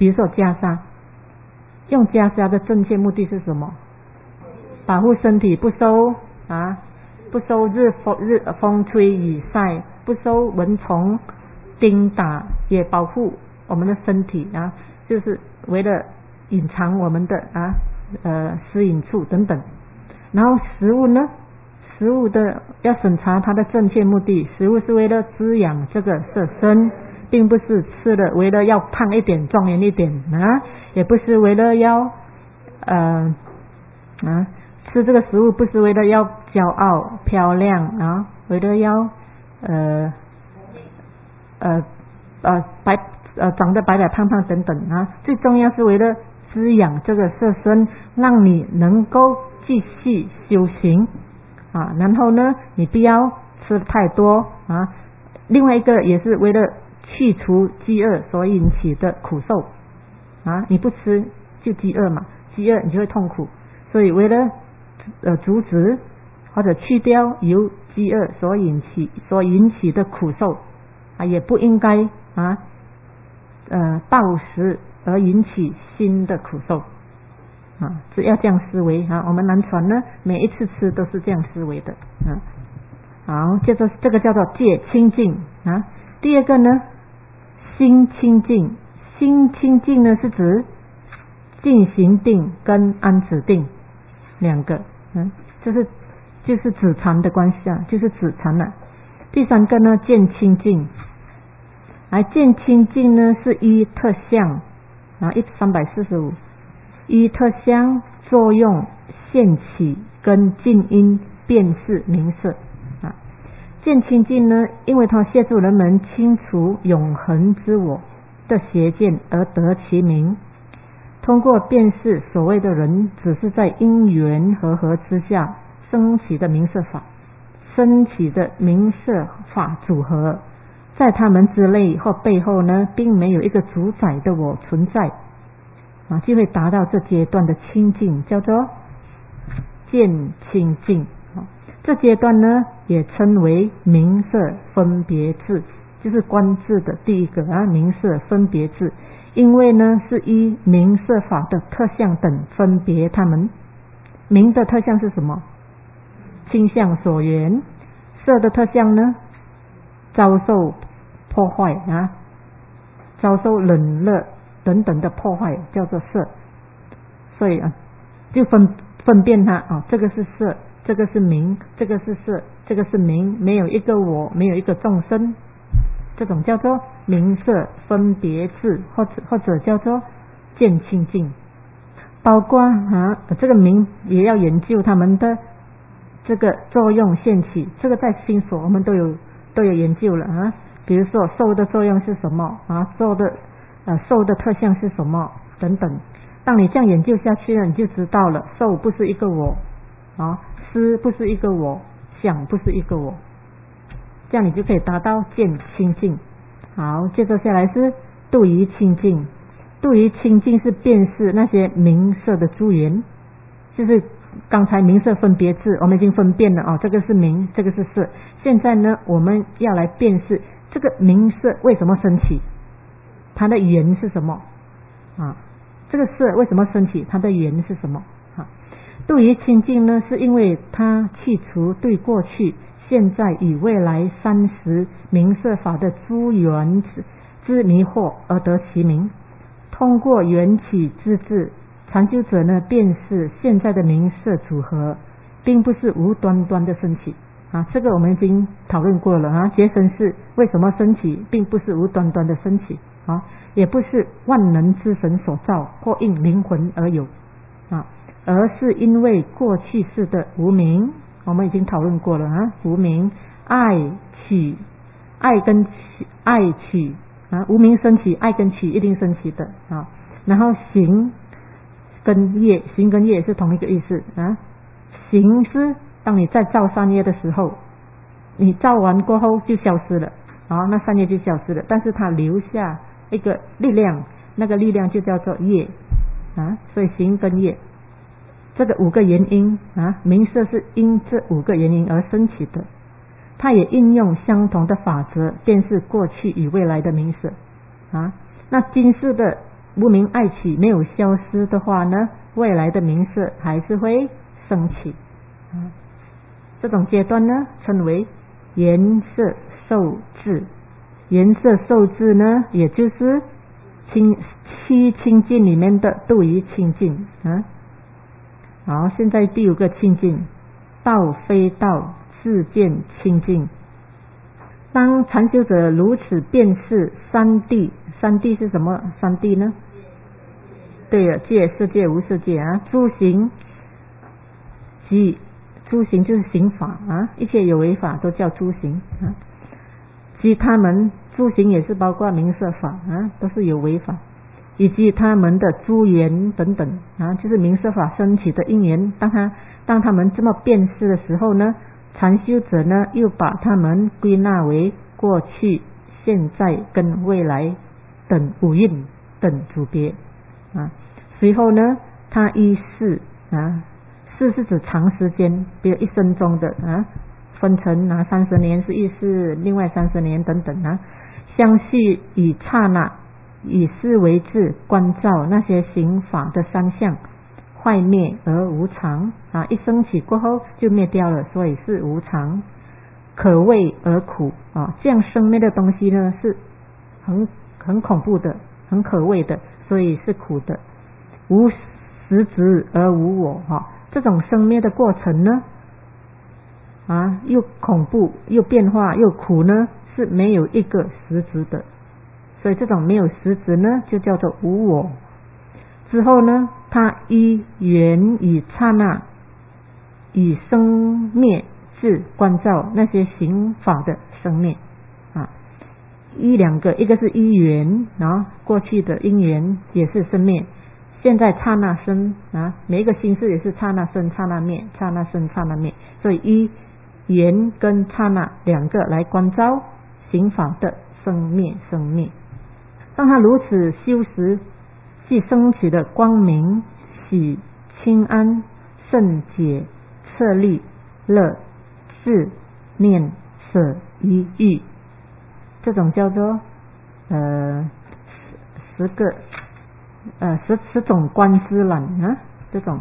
比如说袈裟，用袈裟的正确目的是什么？保护身体不受日风吹雨晒，不受蚊虫叮打，也保护我们的身体就是为了隐藏我们的私隐处等等。然后食物呢，食物的要审查它的正确目的，食物是为了滋养这个色身，并不是吃了为了要胖一点壮颜一点也不是为了要吃这个食物不是为了要骄傲漂亮为了要长得白白胖胖等等最重要是为了滋养这个色身，让你能够继续修行然后呢你不要吃太多另外一个也是为了去除饥饿所引起的苦受你不吃就饥饿嘛，饥饿你就会痛苦，所以为了阻止或者去掉由饥饿所引起的苦受也不应该暴食而引起新的苦受只要这样思维我们南传呢每一次吃都是这样思维的好，这个叫做戒清净第二个呢心清净，心清净呢是指静行定跟安止定两个就是止禅的关系就是止禅了。第三个呢见清净，见清净呢是依特相345依特相作用现起跟静因辨识名色见清净呢，因为它协助人们清除永恒之我的邪见而得其名。通过辨识所谓的人只是在因缘和合之下升起的名色法组合，在他们之内或背后呢并没有一个主宰的我存在就会达到这阶段的清净，叫做见清净这阶段呢也称为名色分别智，就是观智的第一个名色分别智，因为呢是依名色法的特相等分别他们。名的特相是什么？倾向所缘。色的特相呢遭受破坏遭受冷热等等的破坏叫做色，所以就分辨它这个是色，这个是名，这个是色，这个是名，没有一个我，没有一个众生，这种叫做名色分别智，或者叫做见清净。包括这个名也要研究他们的这个作用现起，这个在心所我们都有研究了比如说受的作用是什么受的特相是什么等等。当你这样研究下去了，你就知道了受不是一个我思不是一个我，想不是一个我，这样你就可以达到见清净。好，接着下来是度于清净。度于清净是辨识那些名色的诸缘，就是刚才名色分别智我们已经分辨了这个是名，这个是色。现在呢我们要来辨识这个名色为什么升起，它的缘是什么这个色为什么升起，它的缘是什么度于清净呢，是因为它去除对过去现在与未来30名色法的诸缘之迷惑而得其名。通过缘起之智，禅修者呢辨识现在的名色组合并不是无端端的升起这个我们已经讨论过了觉生是为什么升起，并不是无端端的升起也不是万能之神所造或因灵魂而有而是因为过去世的无明，我们已经讨论过了无明爱取无明升起，爱跟取一定升起的然后行跟业也是同一个意思行是当你在造善业的时候，你造完过后就消失了那善业就消失了，但是它留下一个力量，那个力量就叫做业所以行跟业这个5个原因名色是因这5个原因而升起的。它也应用相同的法则辨识过去与未来的名色那今世的无明爱取没有消失的话呢，未来的名色还是会升起。这种阶段呢称为颜色受制。颜色受制呢，也就是七清净里面的度于清净。好，现在第五个清净，道非道，自见清净。当禅修者如此辨识三谛，三谛是什么？三谛呢？对了，界、色界、无色界啊。诸行即诸行就是行法啊，一切有为法都叫诸行啊。即他们诸行也是包括名色法啊，都是有为法，以及他们的诸缘等等啊，就是名色法升起的因缘。当他们这么辨识的时候呢，禅修者呢又把他们归纳为过去、现在跟未来等五蕴等组别啊。随后呢，他依世啊，世是指长时间，比如一生中的啊，分成30年是一世，另外30年等等啊，相续以刹那，以思为智，观照那些行法的三相，坏灭而无常啊，一升起过后就灭掉了，所以是无常。可畏而苦啊，这样生灭的东西呢是很恐怖的，很可畏的，所以是苦的。无实质而无我哈，这种生灭的过程呢又恐怖又变化又苦呢，是没有一个实质的，所以这种没有实质呢就叫做无我。之后呢，他依缘以刹那，以生灭智观照那些行法的生灭啊，依两个，一个是依缘过去的因缘也是生灭，现在刹那生啊，每一个心事也是刹那生刹那灭，刹那生刹那灭，所以依缘跟刹那两个来观照行法的生灭。当他如此修时，即升起的光明、喜、清安、圣解、彻力、乐、智、念、舍、疑、欲，这种叫做十种观之染啊，这种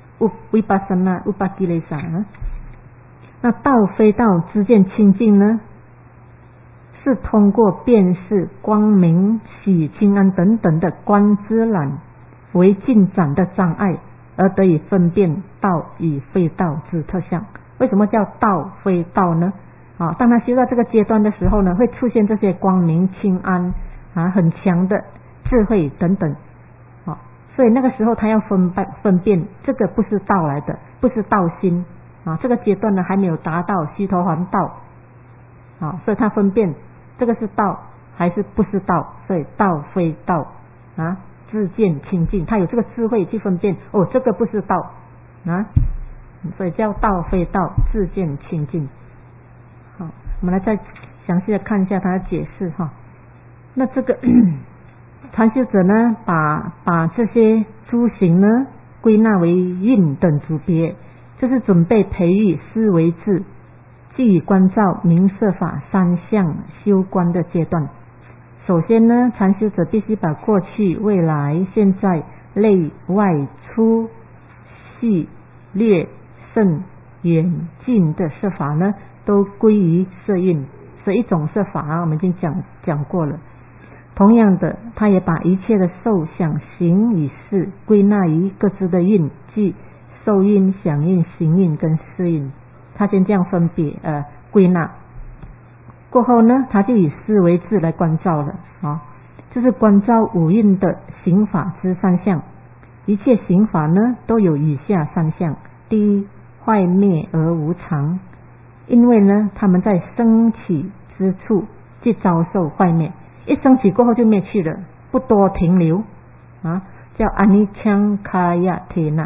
vipassana upakilesa啊。那道非道知见清净呢，是通过辨识光明、喜、清安等等的观之染为进展的障碍，而得以分辨道与非道之特相。为什么叫道非道呢？当他修到这个阶段的时候呢，会出现这些光明、清安很强的智慧等等所以那个时候他要分辨这个不是道来的，不是道心这个阶段呢还没有达到须陀洹道所以他分辨这个是道还是不是道，所以道非道自见清净，他有这个智慧去分辨这个不是道所以叫道非道，自见清净。好，我们来再详细的看一下他的解释那这个禅修者呢把这些诸行呢归纳为蕴等组别，这是准备培育思维智，即以观照名色法三相修观的阶段。首先呢，禅修者必须把过去、未来、现在、内外、粗细略胜远近的色法呢都归于色蕴，是一种色法我们已经讲过了。同样的，他也把一切的受想行与识归纳于各自的蕴，即受蕴、想蕴、行蕴跟识蕴。他先这样分别归纳，过后呢，他就以思维智来观照了就是观照五蕴的行法之三相。一切行法呢都有以下三相：第一，坏灭而无常，因为呢他们在升起之处即遭受坏灭，一升起过后就灭去了，不多停留叫anicca kaya tena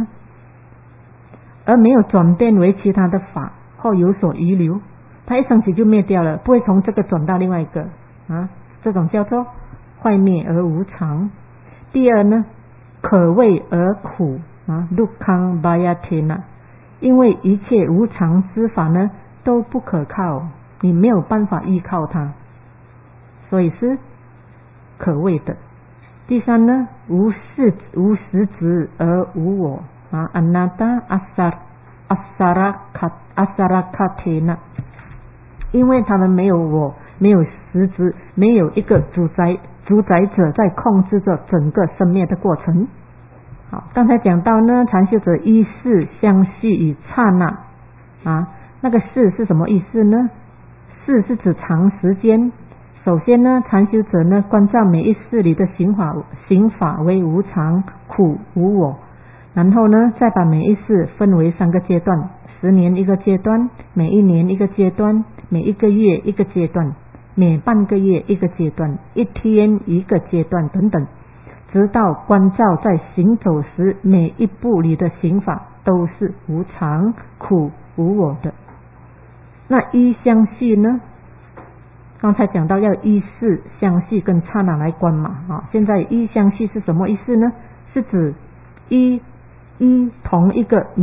而没有转变为其他的法或有所遗留，它一升起就灭掉了，不会从这个转到另外一个这种叫做坏灭而无常。第二呢，可畏而苦dukkha bhaya tena， 因为一切无常之法呢都不可靠，你没有办法依靠它，所以是可畏的第三呢，无实质而无我啊 ，anatta asarakatena， 因为他们没有我，没有实质，没有一个主宰者在控制着整个生灭的过程。好，刚才讲到呢，禅修者依事相续与刹那啊，那个事是什么意思呢？事是指长时间。首先呢，禅修者呢关照每一事里的行法为无常、苦、无我，然后呢再把每一事分为3个阶段，10年一个阶段，每1年一个阶段，每1个月一个阶段，每半个月一个阶段，1天一个阶段等等，直到关照在行走时每一步里的行法都是无常、苦、无我的。那依相续呢？刚才讲到要依事相续跟刹那来观嘛，现在依相续是什么意思呢？是指依同一个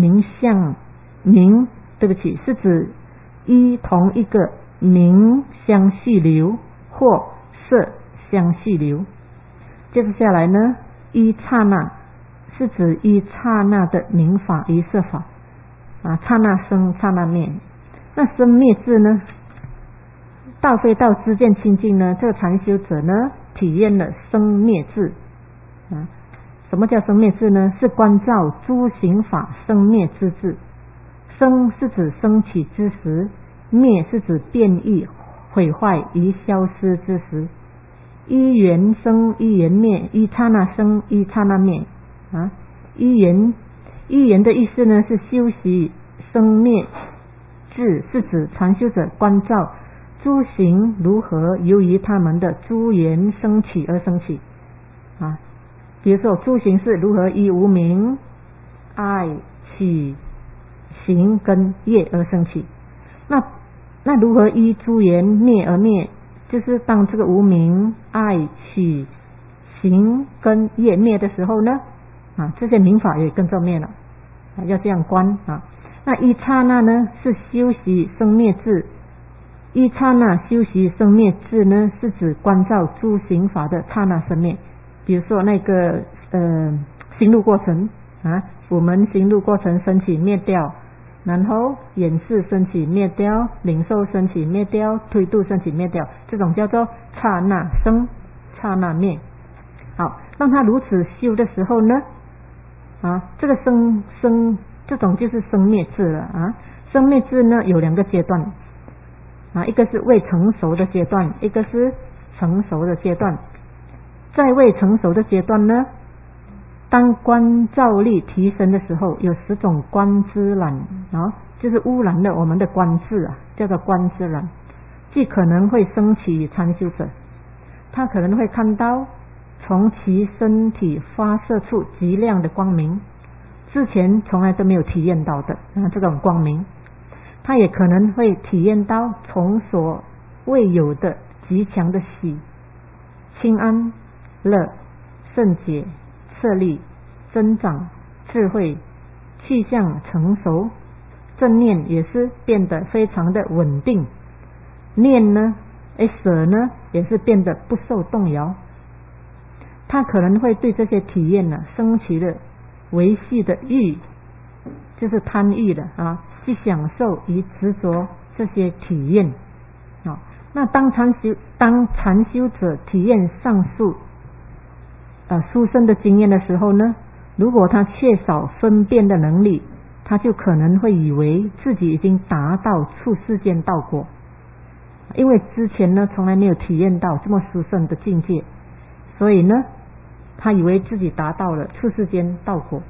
是指依同一个名相续流或色相续流。接着下来呢，依刹那是指依刹那的名法与色法啊，刹那生刹那灭。那生灭智呢？道非道知见清净呢，这个禅修者呢体验了生灭智啊。什么叫生灭智呢？是关照诸行法生灭之智。生是指升起之时，灭是指变异、毁坏与消失之时。依缘生，依缘灭，依刹那生，依刹那灭啊。依缘的意思呢是修习生灭智，是指禅修者关照诸行如何由于他们的诸缘升起而升起啊。比如说诸行是如何依无明、爱、起、行跟业而升起。那如何依诸缘灭而灭？就是当这个无明、爱、起、行跟业灭的时候呢啊，这些名法也跟着灭了啊，要这样观啊。那依刹那呢是修习生灭智，依刹那修习生灭智呢是指关照诸行法的刹那生灭。比如说那个行路过程啊，我们行路过程升起灭掉，然后眼识升起灭掉，领受升起灭掉，推度升起灭掉，这种叫做刹那生刹那灭。好，当他如此修的时候呢啊，这个生这种就是生灭智了啊。生灭智呢有2个阶段啊，一个是未成熟的阶段，一个是成熟的阶段。在未成熟的阶段呢，当观照力提升的时候，有10种观之染啊，就是污染了我们的观智啊，叫做观之染。既可能会升起禅修者，他可能会看到从其身体发射出极亮的光明，之前从来都没有体验到的这种光明。他也可能会体验到从所未有的极强的喜、清安、乐、圣洁、策力、增长、智慧、气象成熟，正念也是变得非常的稳定，念呢舍呢也是变得不受动摇。他可能会对这些体验呢升起了维系的欲，就是贪欲的啊，去享受与执着这些体验啊。那当禅修者体验上述殊胜的经验的时候呢，如果他缺少分辨的能力，他就可能会以为自己已经达到处世间道果，因为之前呢从来没有体验到这么殊胜的境界，所以呢他以为自己达到了处世间道果，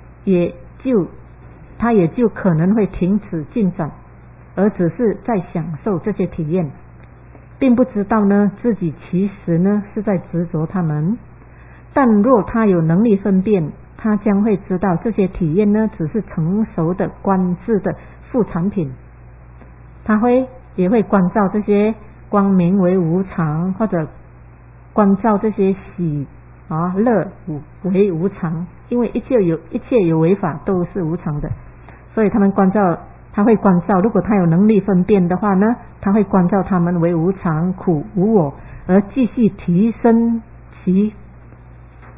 他也就可能会停止进展，而只是在享受这些体验，并不知道呢自己其实呢是在执着他们。但若他有能力分辨，他将会知道这些体验呢只是成熟的观智的副产品。他也会关照这些光明为无常，或者关照这些喜乐为无常，因为一切有为法都是无常的，所以他会关照，如果他有能力分辨的话呢，他会关照他们为无常、苦、无我，而继续提升其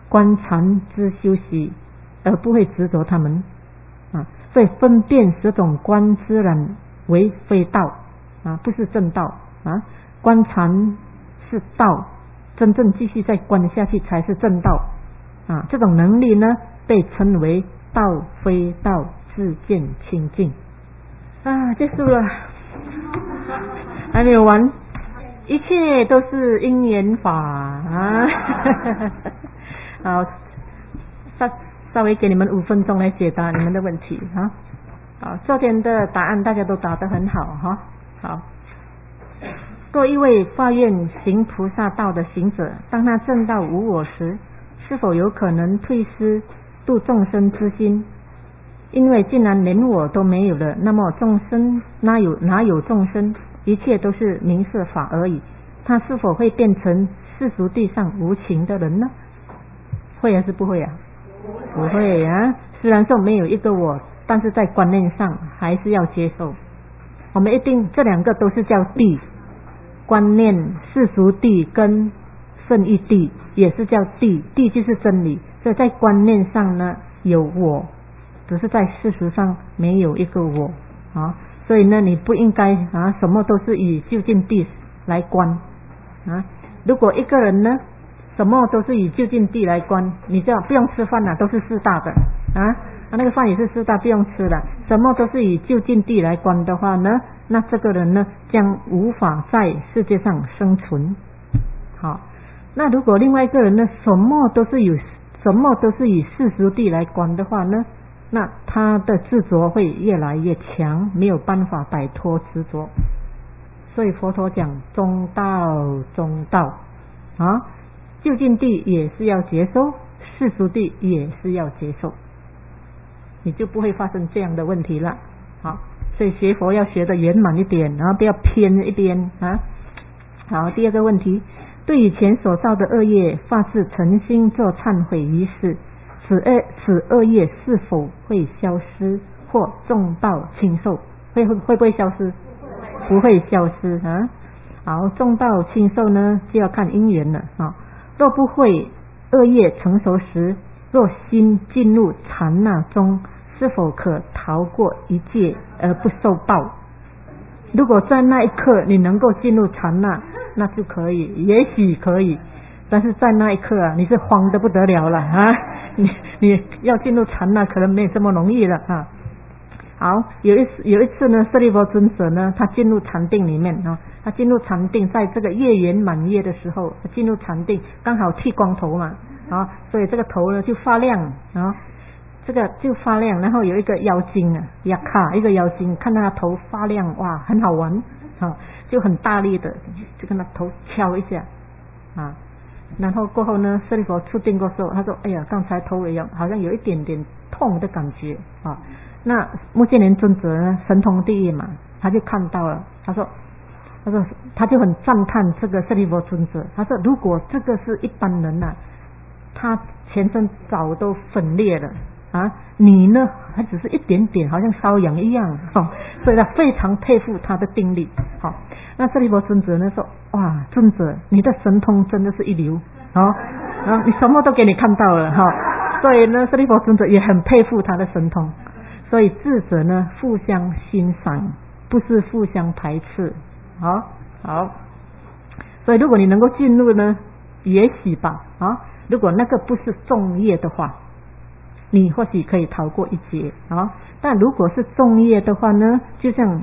观禅之修习，而不会执着他们啊。所以分辨10种观之人为非道啊，不是正道啊。观禅是道，真正继续再观下去才是正道啊。这种能力呢，被称为道非道，自见清净啊。结束了，还没有完，一切都是因缘法啊。好，稍微给你们5分钟来解答你们的问题啊。好，昨天的答案大家都答得很好哈。好，若一位发愿行菩萨道的行者，当他证到无我时，是否有可能退失度众生之心？因为既然连我都没有了，那么众生哪有众生？一切都是名色法而已。他是否会变成世俗地上无情的人呢？会还是不会啊？不会啊。虽然说没有一个我，但是在观念上还是要接受。我们一定这2个都是叫地，观念世俗地跟圣义地也是叫地，地就是真理。所以在观念上呢有我，只是在事实上没有一个我啊。所以呢你不应该啊什么都是以究竟地来观啊。如果一个人呢什么都是以究竟地来观，你就不用吃饭了，都是四大的啊，那个饭也是四大，不用吃了。什么都是以究竟地来观的话呢，那这个人呢将无法在世界上生存。好，那如果另外一个人呢什么都是以世俗地来观的话呢，那他的执着会越来越强，没有办法摆脱执着。所以佛陀讲中道啊，究竟地也是要接受，世俗地也是要接受，你就不会发生这样的问题了。好，所以学佛要学得圆满一点，然后不要偏一边啊。好，第2个问题，对以前所造的恶业发誓诚心做忏悔仪式，此恶业是否会消失或重报轻受？会不会消失？不会消失啊。好，重报轻受呢就要看因缘了啊。若不会，恶业成熟时，若心进入禅那中，是否可逃过一劫而不受报？如果在那一刻你能够进入禅那，那就可以，也许可以。但是在那一刻啊，你是慌得不得了了啊！你要进入禅那可能没有这么容易了啊。好，有一次呢，舍利弗尊者呢，他进入禅定里面啊，他进入禅定，在这个月圆满月的时候，他进入禅定，刚好剃光头嘛啊，所以这个头呢就发亮啊，这个就发亮，然后有一个妖精啊，亚卡一个妖精，看到他头发亮，哇，很好玩啊，就很大力的就跟他头敲一下啊，然后过后呢，舍利弗出定过后，他说：“哎呀，刚才头好像有一点点痛的感觉啊。”那目犍连尊者呢，神通第一嘛，他就看到了，他说他就很赞叹这个舍利弗尊者，他说如果这个是一般人啊，他全身早都粉裂了啊，你呢还只是一点点，好像瘙痒一样所以他非常佩服他的定力。好，那舍利弗尊者呢说：“哇，尊者你的神通真的是一流你什么都给你看到了所以呢，舍利弗尊者也很佩服他的神通。所以智者呢互相欣赏，不是互相排斥。好，所以如果你能够进入呢，也许吧如果那个不是重业的话，你或许可以逃过一劫但如果是重业的话呢，就像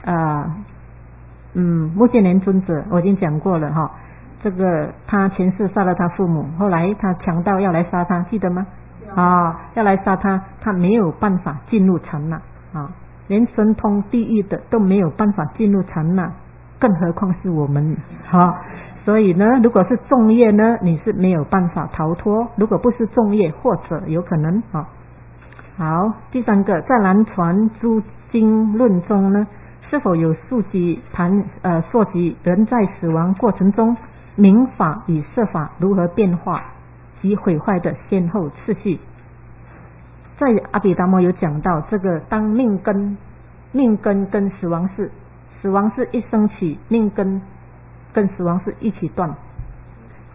目犍连尊者我已经讲过了这个他前世杀了他父母，后来他强盗要来杀他，记得吗？要来杀他，他没有办法进入禅那连神通第一的都没有办法进入禅那，更何况是我们所以呢，如果是重业呢，你是没有办法逃脱；如果不是重业，或者有可能好，第3个，在南传诸经论中呢，是否有溯及人在死亡过程中明法与色法如何变化及毁坏的先后次序？在阿毗达摩有讲到这个，当命根跟死亡事一升起，命根跟死亡事一起断。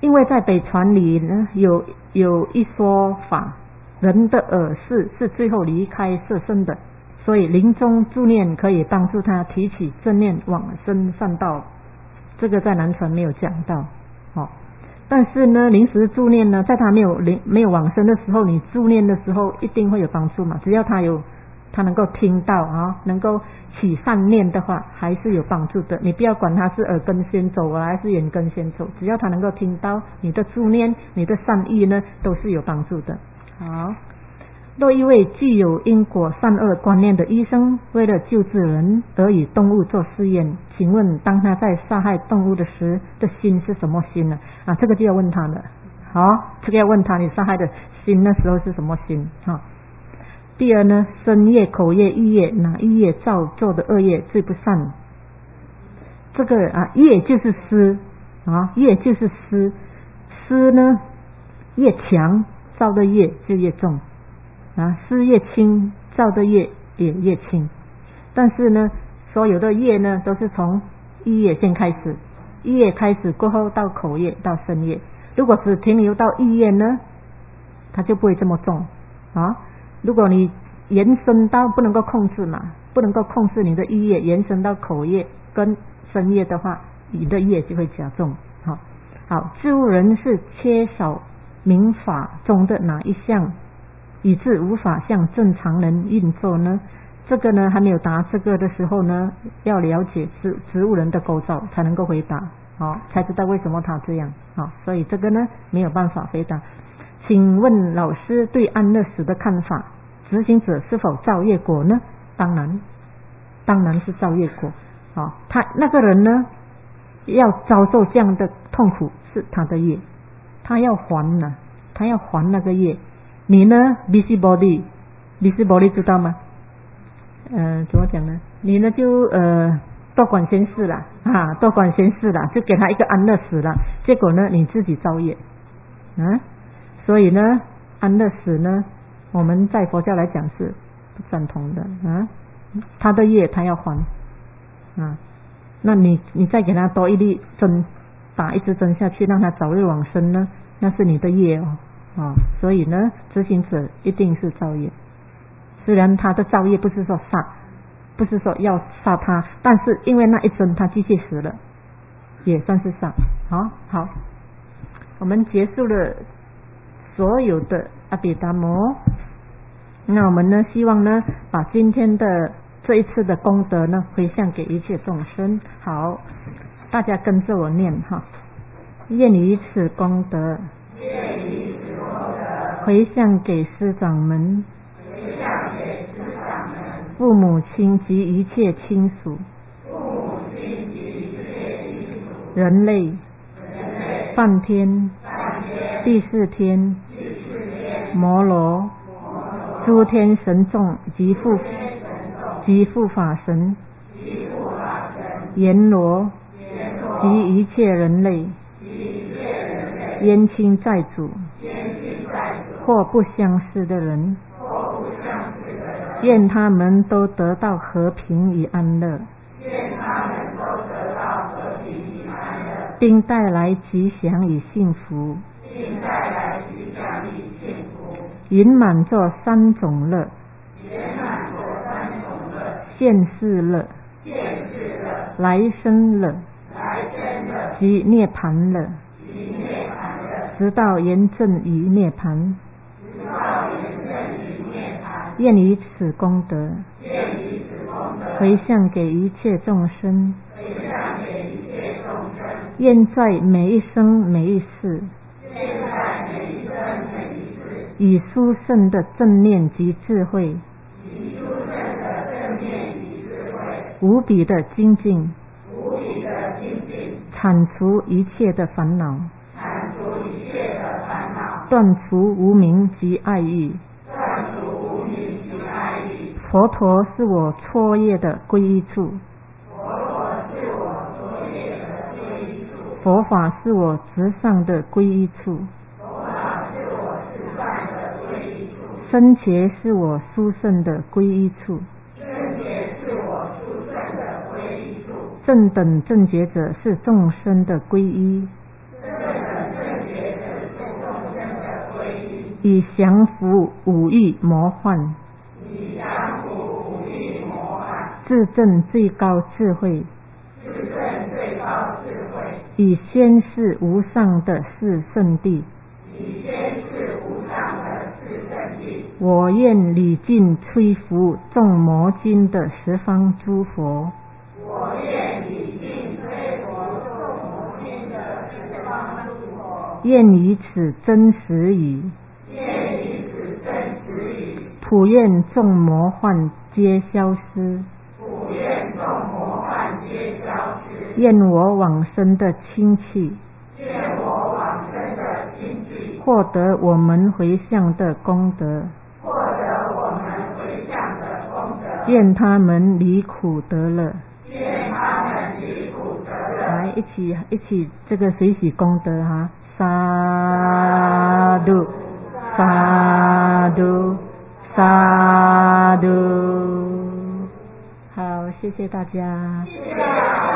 因为在北传里呢有一说法，人的耳识是最后离开色身的，所以临终助念可以帮助他提起正念往生善道，这个在南传没有讲到。但是呢临时助念呢，在他没有往生的时候，你助念的时候一定会有帮助嘛，只要他能够听到能够起善念的话，还是有帮助的。你不要管他是耳根先走还是眼根先走，只要他能够听到你的助念，你的善意呢，都是有帮助的。好，若一位具有因果善恶观念的医生，为了救治人而与动物做试验，请问当他在杀害动物的时的心是什么心呢？这个就要问他了。这个要问他，你杀害的心那时候是什么心？第二呢，身业、口业、意业，哪一业造作的恶业最不善？这个业就是思业就是思呢，越强造的业就越重思越轻造的业也越轻。但是呢，所有的业呢都是从意业先开始，意业开始过后到口业到身业。如果只停留到意业呢，它就不会这么重如果你延伸到不能够控制嘛，不能够控制你的意业，延伸到口业跟身业的话，你的业就会加重。好，置物人是缺少民法中的哪一项，以致无法像正常人运作呢？这个呢还没有答这个的时候呢，要了解植物人的构造才能够回答才知道为什么他这样所以这个呢没有办法回答。请问老师对安乐死的看法，执行者是否造业果呢？当然是造业果他那个人呢要遭受这样的痛苦是他的业，他要还那个业。你呢 busybody 知道吗？怎么讲呢？你呢就多管闲事啦多管闲事啦，就给他一个安乐死啦，结果呢你自己造业所以呢安乐死呢我们在佛教来讲是不赞同的他的业他要还那你再给他多一粒针，打一支针下去让他早日往生呢，那是你的业所以呢执行者一定是造业。虽然他的造业不是说要杀他，但是因为那一针他继续死了，也算是杀。好，我们结束了所有的阿毗达摩，那我们呢希望呢把今天的这一次的功德呢回向给一切众生。好，大家跟着我念愿以此功德回向给师长们、父母亲及一切亲属、人类、梵天、第四天、摩罗、诸天神众及护法神、阎罗及一切人类、冤亲债主或不相识的人，愿他们都得到和平与安乐，并带来吉祥与幸福，圆满这三种乐：现世乐、来生乐及涅槃乐，直到圆正于涅槃。愿以此功德回向给一切众生，愿在每一生每一世以殊胜的正念及智慧，无比的精进，铲除一切的烦恼，断除无明及爱欲。佛陀是我错业的皈依处，佛法是我直上的皈依处，僧伽是我殊胜的皈依处，正等正觉者是众生的皈依， 以降伏五欲魔幻，自证最高智慧，以宣示无上的四圣谛。我愿礼敬摧伏众魔君的十方诸佛，愿以此真实语，普愿众魔幻皆消失，愿我往生的亲戚获得我们回向的功德，愿他们离苦得乐。来，一起这个随喜功德哈，萨埵萨埵萨埵。好，谢谢大家。谢谢。